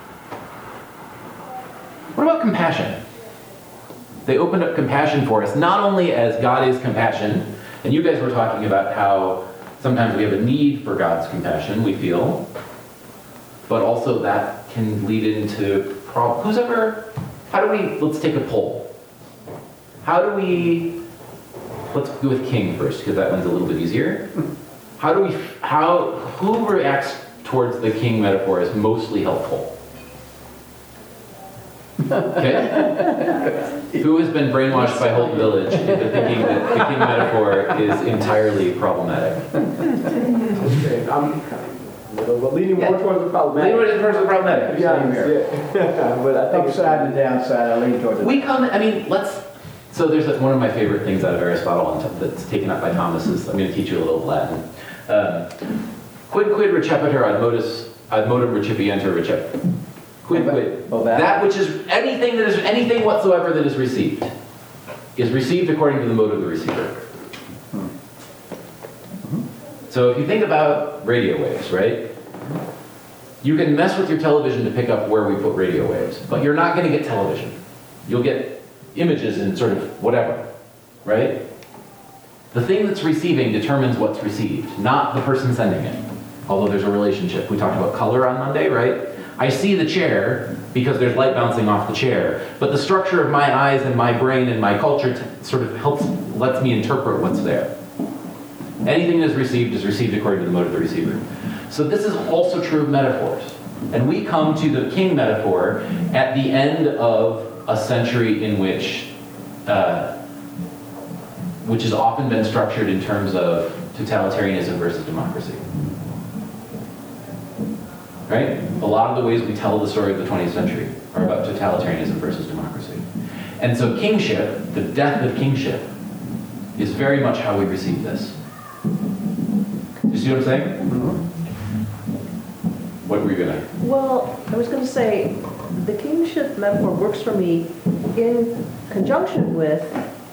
What about compassion? They opened up compassion for us, not only as God is compassion, and you guys were talking about how sometimes we have a need for God's compassion, we feel, but also that can lead into problems. Let's take a poll. Let's go with king first, because that one's a little bit easier. Who reacts towards the king metaphor is mostly helpful? Okay? Who has been brainwashed by Holton Village into thinking that the king metaphor is entirely problematic? Okay, I'm leaning more towards the problematic. Lean towards the problematic. To be honest, yeah. But I think Upside and downside, I lean towards it. So there's one of my favorite things out of Aristotle that's taken up by Thomas is, I'm going to teach you a little Latin. Quid recepitur ad modum recipientur recep. Quid. That which is anything whatsoever that is received according to the mode of the receiver. So if you think about radio waves, right? You can mess with your television to pick up where we put radio waves, but you're not going to get television. You'll get images and sort of whatever, right? The thing that's receiving determines what's received, not the person sending it. Although there's a relationship. We talked about color on Monday, right? I see the chair because there's light bouncing off the chair, but the structure of my eyes and my brain and my culture sort of lets me interpret what's there. Anything that is received according to the mode of the receiver. So this is also true of metaphors. And we come to the king metaphor at the end of a century in which has often been structured in terms of totalitarianism versus democracy. Right? A lot of the ways we tell the story of the 20th century are about totalitarianism versus democracy. And so kingship, the death of kingship, is very much how we receive this. You see what I'm saying? What were you gonna? Well, I was going to say, the kingship metaphor works for me in conjunction with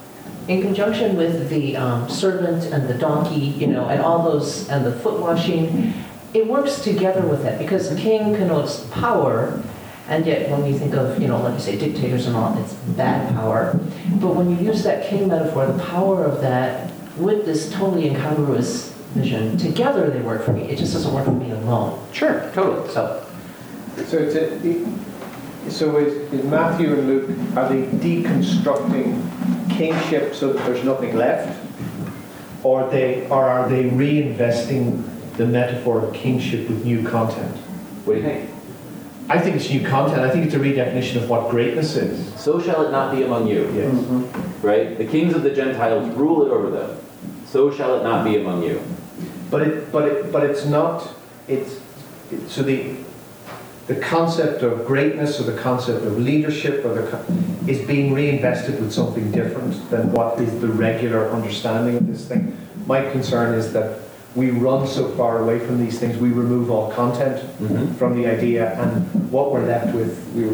the servant and the donkey, you know, and all those, and the foot washing. It works together with it because king connotes power, and yet when we think of, you know, like you say, dictators and all, it's bad power. But when you use that king metaphor, the power of that with this totally incongruous vision, together they work for me. It just doesn't work for me alone. Sure, totally. So, So is Matthew and Luke, are they deconstructing kingship so that there's nothing left? Or are they reinvesting the metaphor of kingship with new content? What do you think? I think it's new content. I think it's a redefinition of what greatness is. So shall it not be among you. Yes. Right? The kings of the Gentiles rule it over them. So shall it not be among you. But it's not. So the concept of greatness or the concept of leadership is being reinvested with something different than what is the regular understanding of this thing. My concern is that we run so far away from these things, we remove all content from the idea, and what we're left with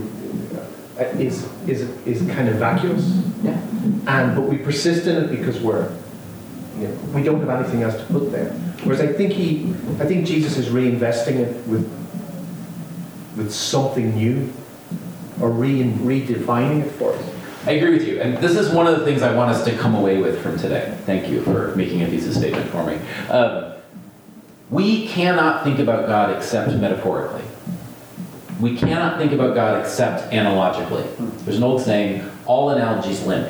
is kind of vacuous. Yeah. But we persist in it because we don't have anything else to put there. Whereas I think Jesus is reinvesting it with something new, or redefining it for us. I agree with you. And this is one of the things I want us to come away with from today. Thank you for making a thesis statement for me. We cannot think about God except metaphorically. We cannot think about God except analogically. There's an old saying, all analogies limp.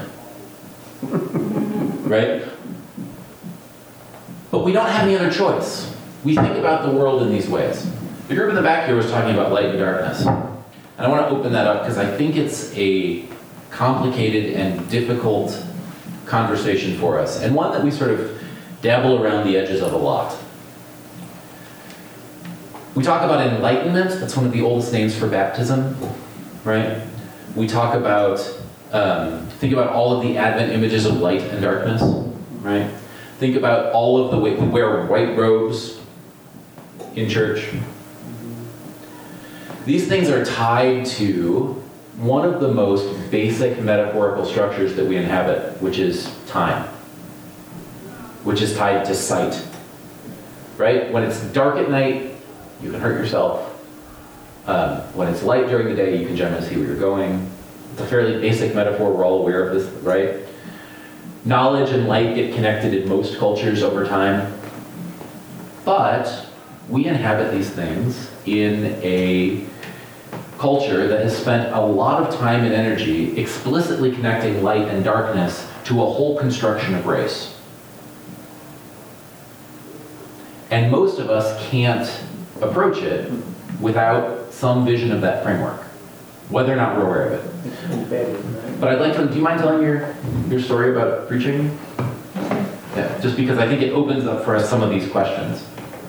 Right? But we don't have any other choice. We think about the world in these ways. The group in the back here was talking about light and darkness. And I want to open that up because I think it's a complicated and difficult conversation for us, and one that we sort of dabble around the edges of a lot. We talk about enlightenment. That's one of the oldest names for baptism, right? We talk about, think about all of the Advent images of light and darkness, right? Think about all of the way we wear white robes in church. These things are tied to one of the most basic metaphorical structures that we inhabit, which is time, which is tied to sight, right? When it's dark at night, you can hurt yourself. When it's light during the day, you can generally see where you're going. It's a fairly basic metaphor. We're all aware of this, right? Knowledge and light get connected in most cultures over time. But we inhabit these things in a culture that has spent a lot of time and energy explicitly connecting light and darkness to a whole construction of race. And most of us can't approach it without some vision of that framework, whether or not we're aware of it. But I'd like to, do you mind telling your story about preaching? Yeah, just because I think it opens up for us some of these questions.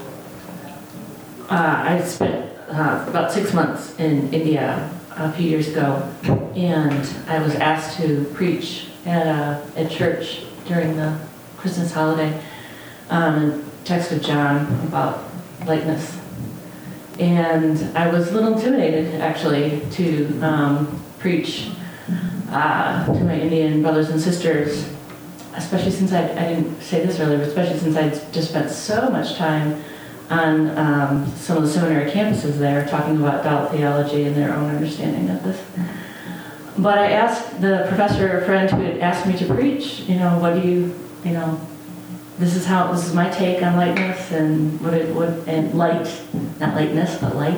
I spent about 6 months in India a few years ago, and I was asked to preach at a church during the Christmas holiday, and text of John about lightness. And I was a little intimidated, actually, to preach to my Indian brothers and sisters, especially since I didn't say this earlier, but especially since I'd just spent so much time on some of the seminary campuses there talking about Dalit theology and their own understanding of this. But I asked the professor, a friend who had asked me to preach, what do you this is my take on lightness and and light, not lightness, but light.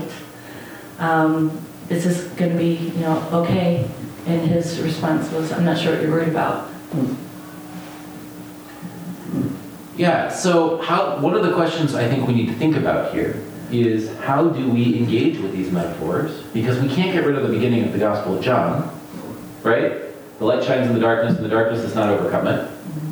Is this going to be, okay? And his response was, I'm not sure what you're worried about. Yeah, so one of the questions I think we need to think about here is how do we engage with these metaphors? Because we can't get rid of the beginning of the Gospel of John, right? The light shines in the darkness, and the darkness does not overcome it.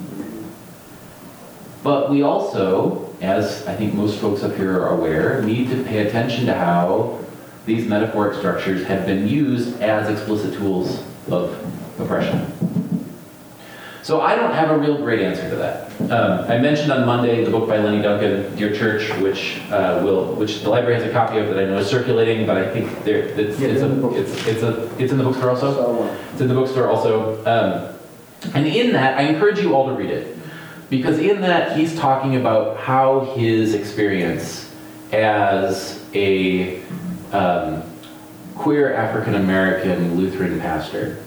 But we also, as I think most folks up here are aware, need to pay attention to how these metaphoric structures have been used as explicit tools of oppression. So I don't have a real great answer to that. I mentioned on Monday the book by Lenny Duncan, Dear Church, which the library has a copy of that I know is circulating, but I think it's in the bookstore also. It's in the bookstore also. And in that, I encourage you all to read it, because in that he's talking about how his experience as a queer African-American Lutheran pastor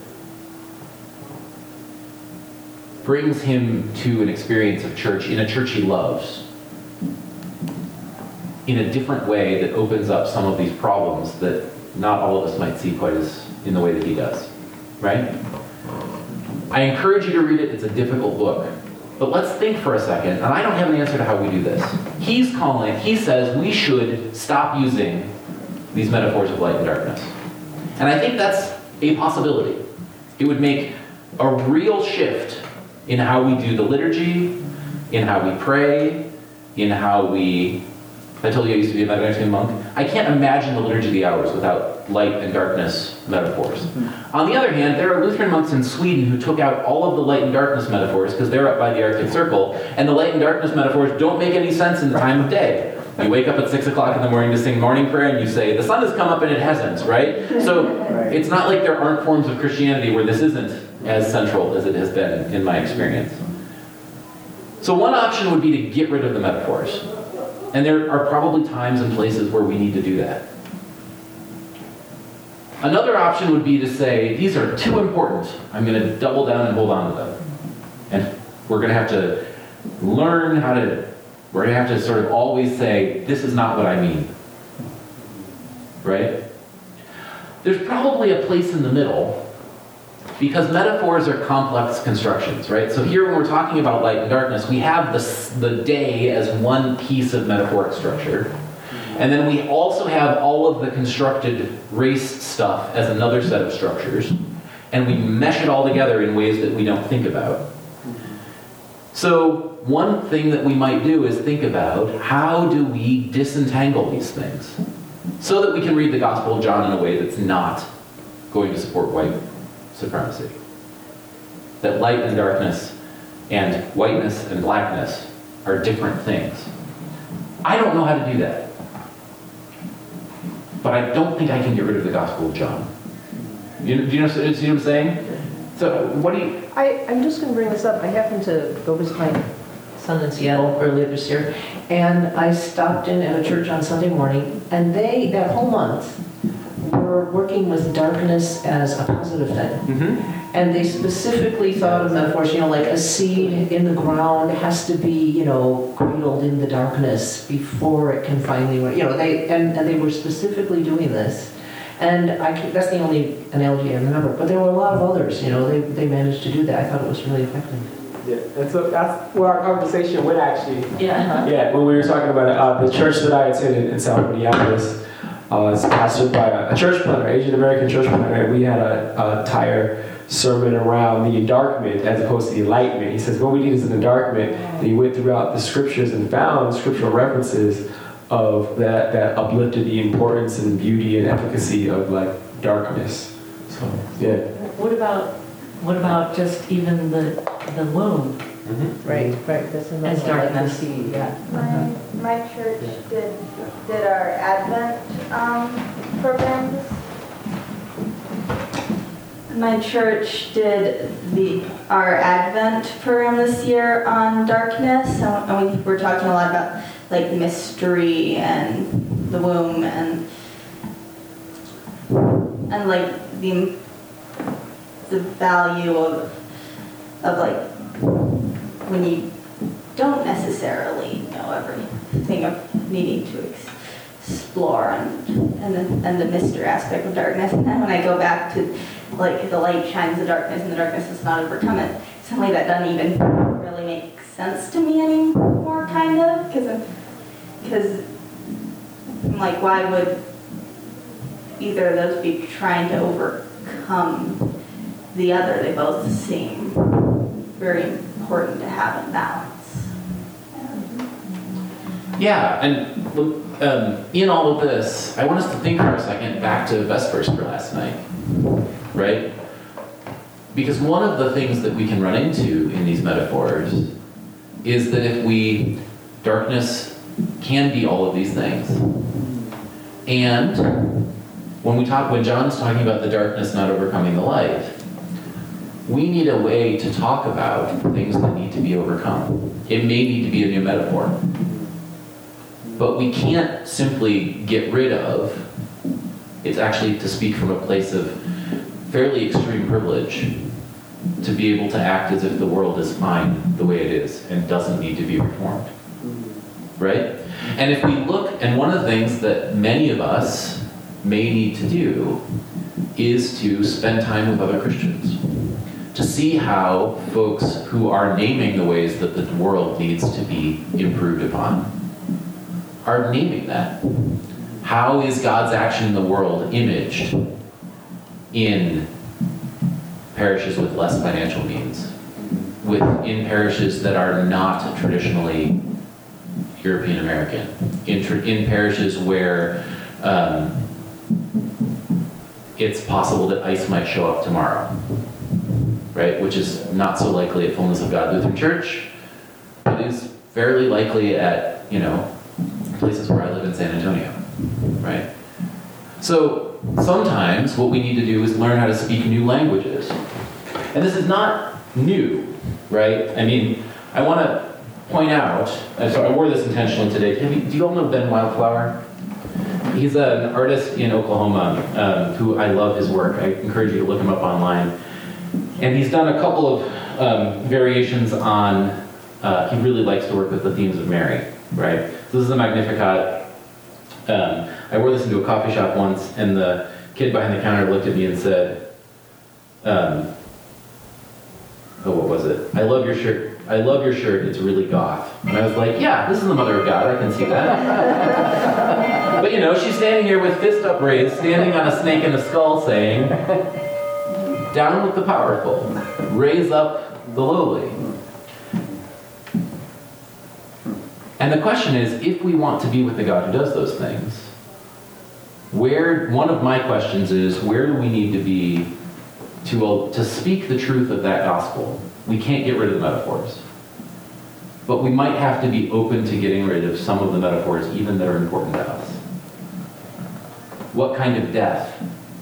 brings him to an experience of church in a church he loves in a different way that opens up some of these problems that not all of us might see quite as in the way that he does, right? I encourage you to read it. It's a difficult book. But let's think for a second, and I don't have an answer to how we do this. He says we should stop using these metaphors of light and darkness. And I think that's a possibility. It would make a real shift in how we do the liturgy, in how we pray, in how we... I told you I used to be a Benedictine monk. I can't imagine the Liturgy of the Hours without light and darkness metaphors. On the other hand, there are Lutheran monks in Sweden who took out all of the light and darkness metaphors because they're up by the Arctic Circle, and the light and darkness metaphors don't make any sense in the time of day. You wake up at 6 o'clock in the morning to sing morning prayer and you say, the sun has come up and it hasn't, right? So it's not like there aren't forms of Christianity where this isn't as central as it has been in my experience. So one option would be to get rid of the metaphors. And there are probably times and places where we need to do that. Another option would be to say, these are too important. I'm going to double down and hold on to them. And we're going to have to learn how to, we're going to have to sort of always say, this is not what I mean. Right? There's probably a place in the middle, because metaphors are complex constructions, right? So here when we're talking about light and darkness, we have the day as one piece of metaphoric structure. And then we also have all of the constructed race stuff as another set of structures. And we mesh it all together in ways that we don't think about. So one thing that we might do is think about, how do we disentangle these things so that we can read the Gospel of John in a way that's not going to support white supremacy. That light and darkness and whiteness and blackness are different things. I don't know how to do that. But I don't think I can get rid of the Gospel of John. Do you know what I'm saying? So what do you... I'm just going to bring this up. I happened to go visit my son in Seattle earlier this year, and I stopped in at a church on Sunday morning, and they, that whole month, were working with darkness as a positive thing. Mm-hmm. And they specifically thought of metaphors, like a seed in the ground has to be, cradled in the darkness before it can finally, they were specifically doing this. And that's the only analogy I remember. But there were a lot of others, they managed to do that. I thought it was really effective. Yeah, and so that's where our conversation went, actually. Yeah. Yeah, when we were talking about the church that I attended in South Minneapolis. It's pastored by a church planter, Asian American church planter, and we had an entire sermon around the endarkment as opposed to the enlightenment. He says, what we need is an endarkment. And he went throughout the scriptures and found scriptural references of that uplifted the importance and beauty and efficacy of darkness. So yeah. What about just even the womb? Mm-hmm. Right. That's another as darkness. Yeah. My church did our Advent programs. My church did our Advent program this year on darkness, and we were talking a lot about mystery and the womb and the value of when you don't necessarily know everything of needing to explore and the mystery aspect of darkness. And then when I go back to the light shines the darkness and the darkness does not overcome it, suddenly that doesn't even really make sense to me anymore, kind of, because I'm why would either of those be trying to overcome the other? They both seem very important to have in balance. Yeah, and in all of this, I want us to think for a second back to Vespers for last night, right? Because one of the things that we can run into in these metaphors is that darkness can be all of these things. And when John's talking about the darkness not overcoming the light, we need a way to talk about things that need to be overcome. It may need to be a new metaphor. But we can't simply get rid of, it's actually to speak from a place of fairly extreme privilege, to be able to act as if the world is fine the way it is and doesn't need to be reformed. Right? And if we look, and one of the things that many of us may need to do is to spend time with other Christians, to see how folks who are naming the ways that the world needs to be improved upon are naming that. How is God's action in the world imaged in parishes with less financial means, in parishes that are not traditionally European American, in parishes where it's possible that ICE might show up tomorrow, right? Which is not so likely at Fullness of God Lutheran Church, but is fairly likely at, places where I live in San Antonio, right? So sometimes what we need to do is learn how to speak new languages. And this is not new, right? I mean, I want to point out, so I wore this intentionally today. Do you all know Ben Wildflower? He's an artist in Oklahoma who I love his work. I encourage you to look him up online. And he's done a couple of variations on, he really likes to work with the themes of Mary, right? So this is the Magnificat. I wore this into a coffee shop once, and the kid behind the counter looked at me and said, what was it? I love your shirt. It's really goth. And I was like, yeah, this is the Mother of God. I can see that. But she's standing here with fist upraised, standing on a snake and a skull saying, down with the powerful, raise up the lowly. And the question is, if we want to be with the God who does those things, one of my questions is, where do we need to be to speak the truth of that gospel? We can't get rid of the metaphors. But we might have to be open to getting rid of some of the metaphors, even that are important to us. What kind of death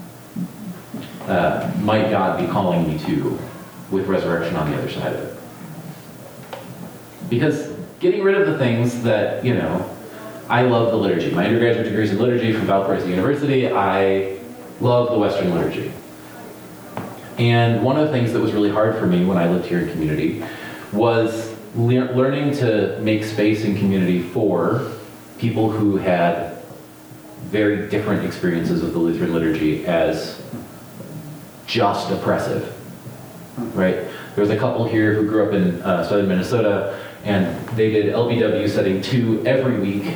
might God be calling me to with resurrection on the other side of it? Because getting rid of the things that, I love the liturgy. My undergraduate degree is in liturgy from Valparaiso University. I love the Western liturgy. And one of the things that was really hard for me when I lived here in community was learning to make space in community for people who had very different experiences of the Lutheran liturgy as just oppressive, right? There was a couple here who grew up in southern Minnesota, and they did LBW setting 2 every week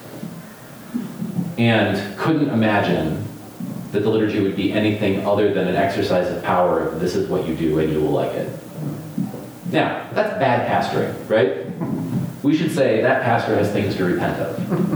and couldn't imagine that the liturgy would be anything other than an exercise of power. This is what you do and you will like it. Now, that's bad pastoring, right? We should say that pastor has things to repent of.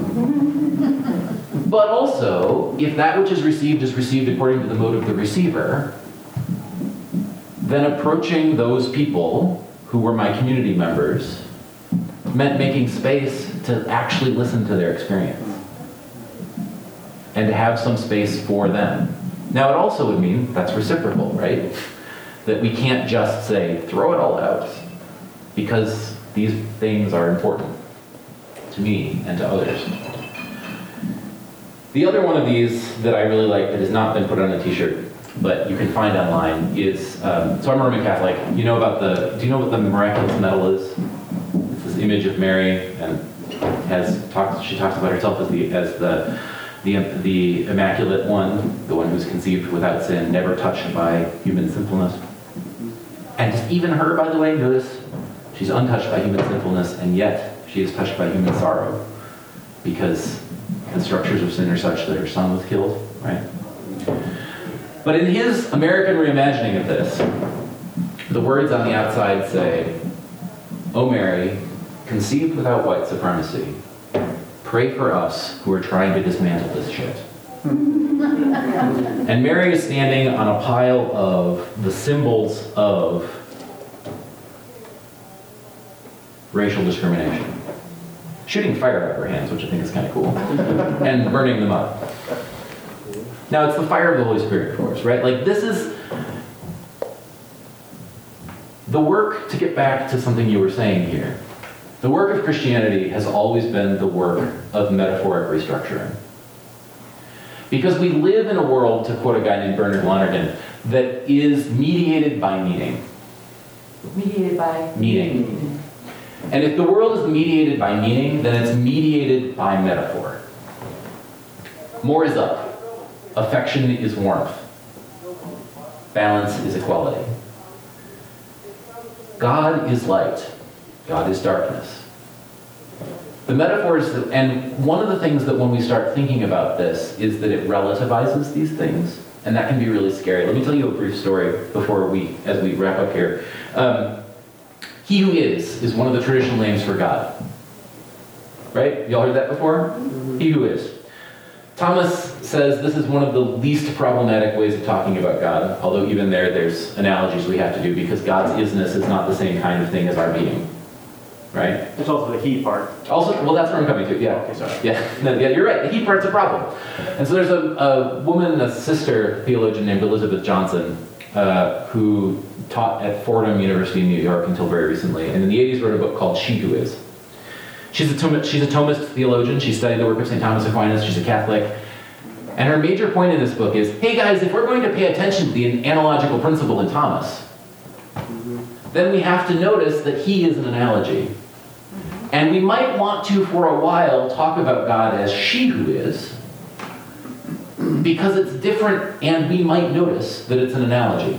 But also, if that which is received according to the mode of the receiver, then approaching those people who were my community members meant making space to actually listen to their experience and to have some space for them. Now, it also would mean that's reciprocal, right? That we can't just say, throw it all out, because these things are important to me and to others. The other one of these that I really like that has not been put on a t-shirt, but you can find online is, so I'm a Roman Catholic. Do you know what the miraculous medal is? It's this image of Mary, and she talks about herself as the immaculate one, the one who's conceived without sin, never touched by human sinfulness. And just even her, by the way, notice, she's untouched by human sinfulness, and yet she is touched by human sorrow, because the structures of sin are such that her son was killed, right? But in his American reimagining of this, the words on the outside say, "O Mary, conceived without white supremacy, pray for us who are trying to dismantle this shit." And Mary is standing on a pile of the symbols of racial discrimination. Shooting fire out of her hands, which I think is kind of cool, and burning them up. Now, it's the fire of the Holy Spirit for us, right? Like, this is the work, to get back to something you were saying here. The work of Christianity has always been the work of metaphoric restructuring. Because we live in a world, to quote a guy named Bernard Lonergan, that is mediated by meaning. Mediated by? Meaning. And if the world is mediated by meaning, then it's mediated by metaphor. More is up. Affection is warmth. Balance is equality. God is light. God is darkness. The metaphors, and one of the things that when we start thinking about this is that it relativizes these things, and that can be really scary. Let me tell you a brief story as we wrap up here. He who is one of the traditional names for God. Right? Y'all heard that before? Mm-hmm. He who is. Thomas says this is one of the least problematic ways of talking about God, although even there's analogies we have to do because God's isness is not the same kind of thing as our being. Right? There's also the he part. Also, well, that's where I'm coming to. Yeah. Okay, sorry. Yeah. No, yeah, you're right. The he part's a problem. And so there's a woman, a sister theologian named Elizabeth Johnson, who taught at Fordham University in New York until very recently, and in the 80s wrote a book called She Who Is. She's a Thomist theologian. She studied the work of St. Thomas Aquinas. She's a Catholic. And her major point in this book is, hey guys, if we're going to pay attention to the analogical principle in Thomas, then we have to notice that he is an analogy. And we might want to, for a while, talk about God as she who is, because it's different and we might notice that it's an analogy.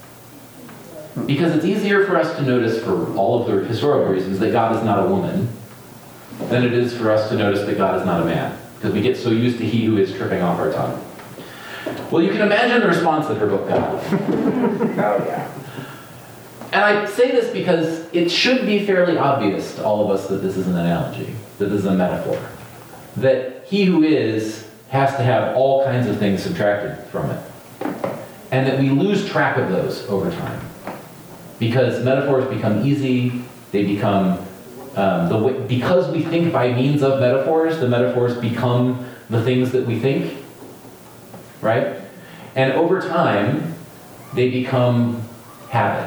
Because it's easier for us to notice, for all of the historical reasons, that God is not a woman, than it is for us to notice that God is not a man. Because we get so used to he who is tripping off our tongue. Well, you can imagine the response that her book got. Oh, yeah. And I say this because it should be fairly obvious to all of us that this is an analogy, that this is a metaphor. That he who is has to have all kinds of things subtracted from it. And that we lose track of those over time. Because metaphors become easy, they become, because we think by means of metaphors, the metaphors become the things that we think, right? And over time, they become habit.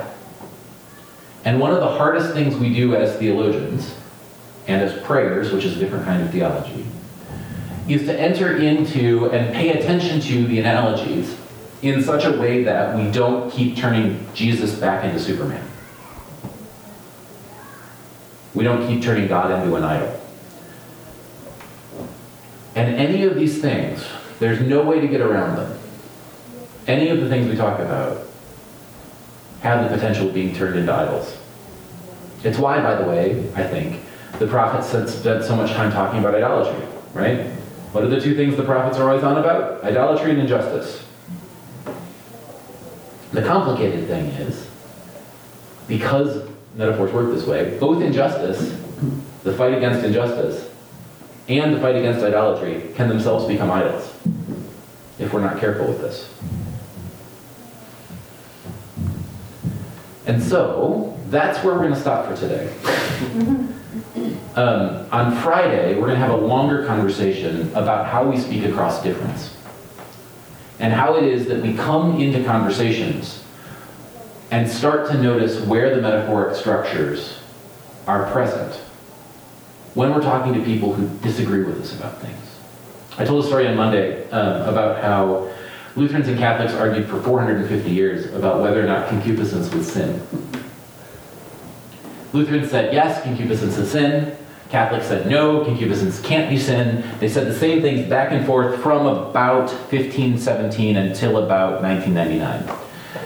And one of the hardest things we do as theologians, and as prayers, which is a different kind of theology, is to enter into and pay attention to the analogies in such a way that we don't keep turning Jesus back into Superman. We don't keep turning God into an idol. And any of these things, there's no way to get around them. Any of the things we talk about have the potential of being turned into idols. It's why, by the way, I think, the prophets spent so much time talking about idolatry, right? What are the two things the prophets are always on about? Idolatry and injustice. The complicated thing is, because metaphors work this way, both injustice, the fight against injustice, and the fight against idolatry can themselves become idols, if we're not careful with this. And so, that's where we're going to stop for today. On Friday, we're going to have a longer conversation about how we speak across difference. And how it is that we come into conversations and start to notice where the metaphoric structures are present when we're talking to people who disagree with us about things. I told a story on Monday about how Lutherans and Catholics argued for 450 years about whether or not concupiscence was sin. Lutherans said, yes, concupiscence is sin. Catholics said, no, concupiscence can't be sin. They said the same things back and forth from about 1517 until about 1999.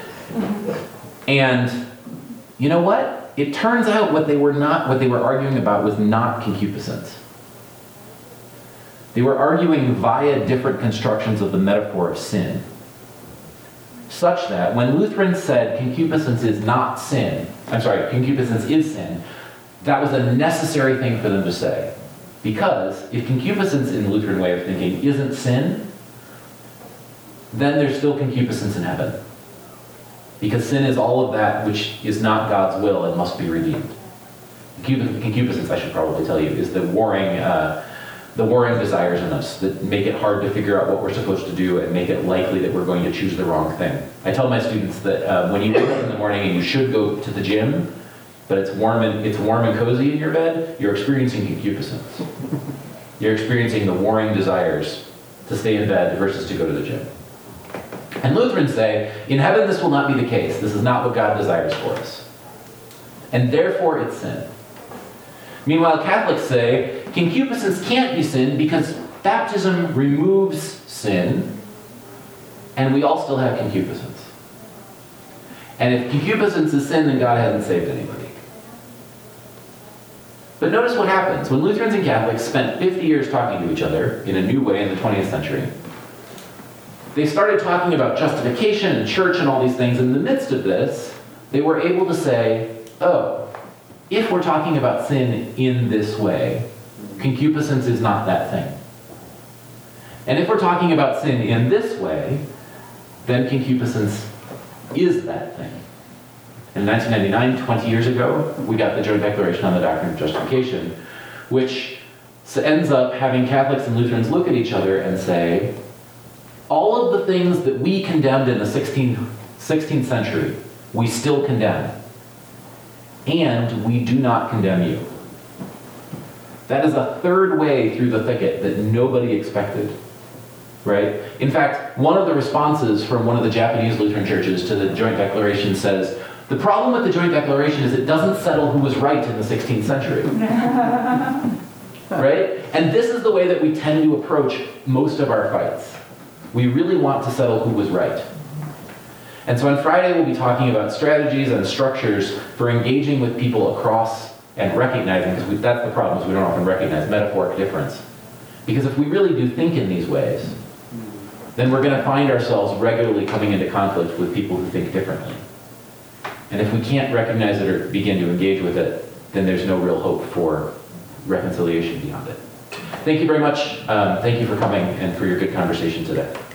And you know what? It turns out what they were arguing about was not concupiscence. They were arguing via different constructions of the metaphor of sin. Such that when Lutherans said concupiscence is not sin, concupiscence is sin, that was a necessary thing for them to say. Because if concupiscence in the Lutheran way of thinking isn't sin, then there's still concupiscence in heaven. Because sin is all of that which is not God's will and must be redeemed. Concupiscence, I should probably tell you, is the warring desires in us that make it hard to figure out what we're supposed to do and make it likely that we're going to choose the wrong thing. I tell my students that when you wake up in the morning and you should go to the gym, but it's warm and cozy in your bed, you're experiencing concupiscence. You're experiencing the warring desires to stay in bed versus to go to the gym. And Lutherans say, in heaven this will not be the case. This is not what God desires for us. And therefore it's sin. Meanwhile, Catholics say, concupiscence can't be sin because baptism removes sin, and we all still have concupiscence. And if concupiscence is sin, then God hasn't saved anybody. But notice what happens. When Lutherans and Catholics spent 50 years talking to each other in a new way in the 20th century, they started talking about justification and church and all these things. In the midst of this, they were able to say, oh, if we're talking about sin in this way, concupiscence is not that thing. And if we're talking about sin in this way, then concupiscence is that thing. In 1999, 20 years ago, we got the Joint Declaration on the Doctrine of Justification, which ends up having Catholics and Lutherans look at each other and say, all of the things that we condemned in the 16th century, we still condemn. And we do not condemn you. That is a third way through the thicket that nobody expected, right? In fact, one of the responses from one of the Japanese Lutheran churches to the Joint Declaration says, the problem with the Joint Declaration is it doesn't settle who was right in the 16th century. Right? And this is the way that we tend to approach most of our fights. We really want to settle who was right. And so on Friday, we'll be talking about strategies and structures for engaging with people across and recognizing, because that's the problem, is we don't often recognize metaphoric difference. Because if we really do think in these ways, then we're going to find ourselves regularly coming into conflict with people who think differently. And if we can't recognize it or begin to engage with it, then there's no real hope for reconciliation beyond it. Thank you very much. Thank you for coming and for your good conversation today.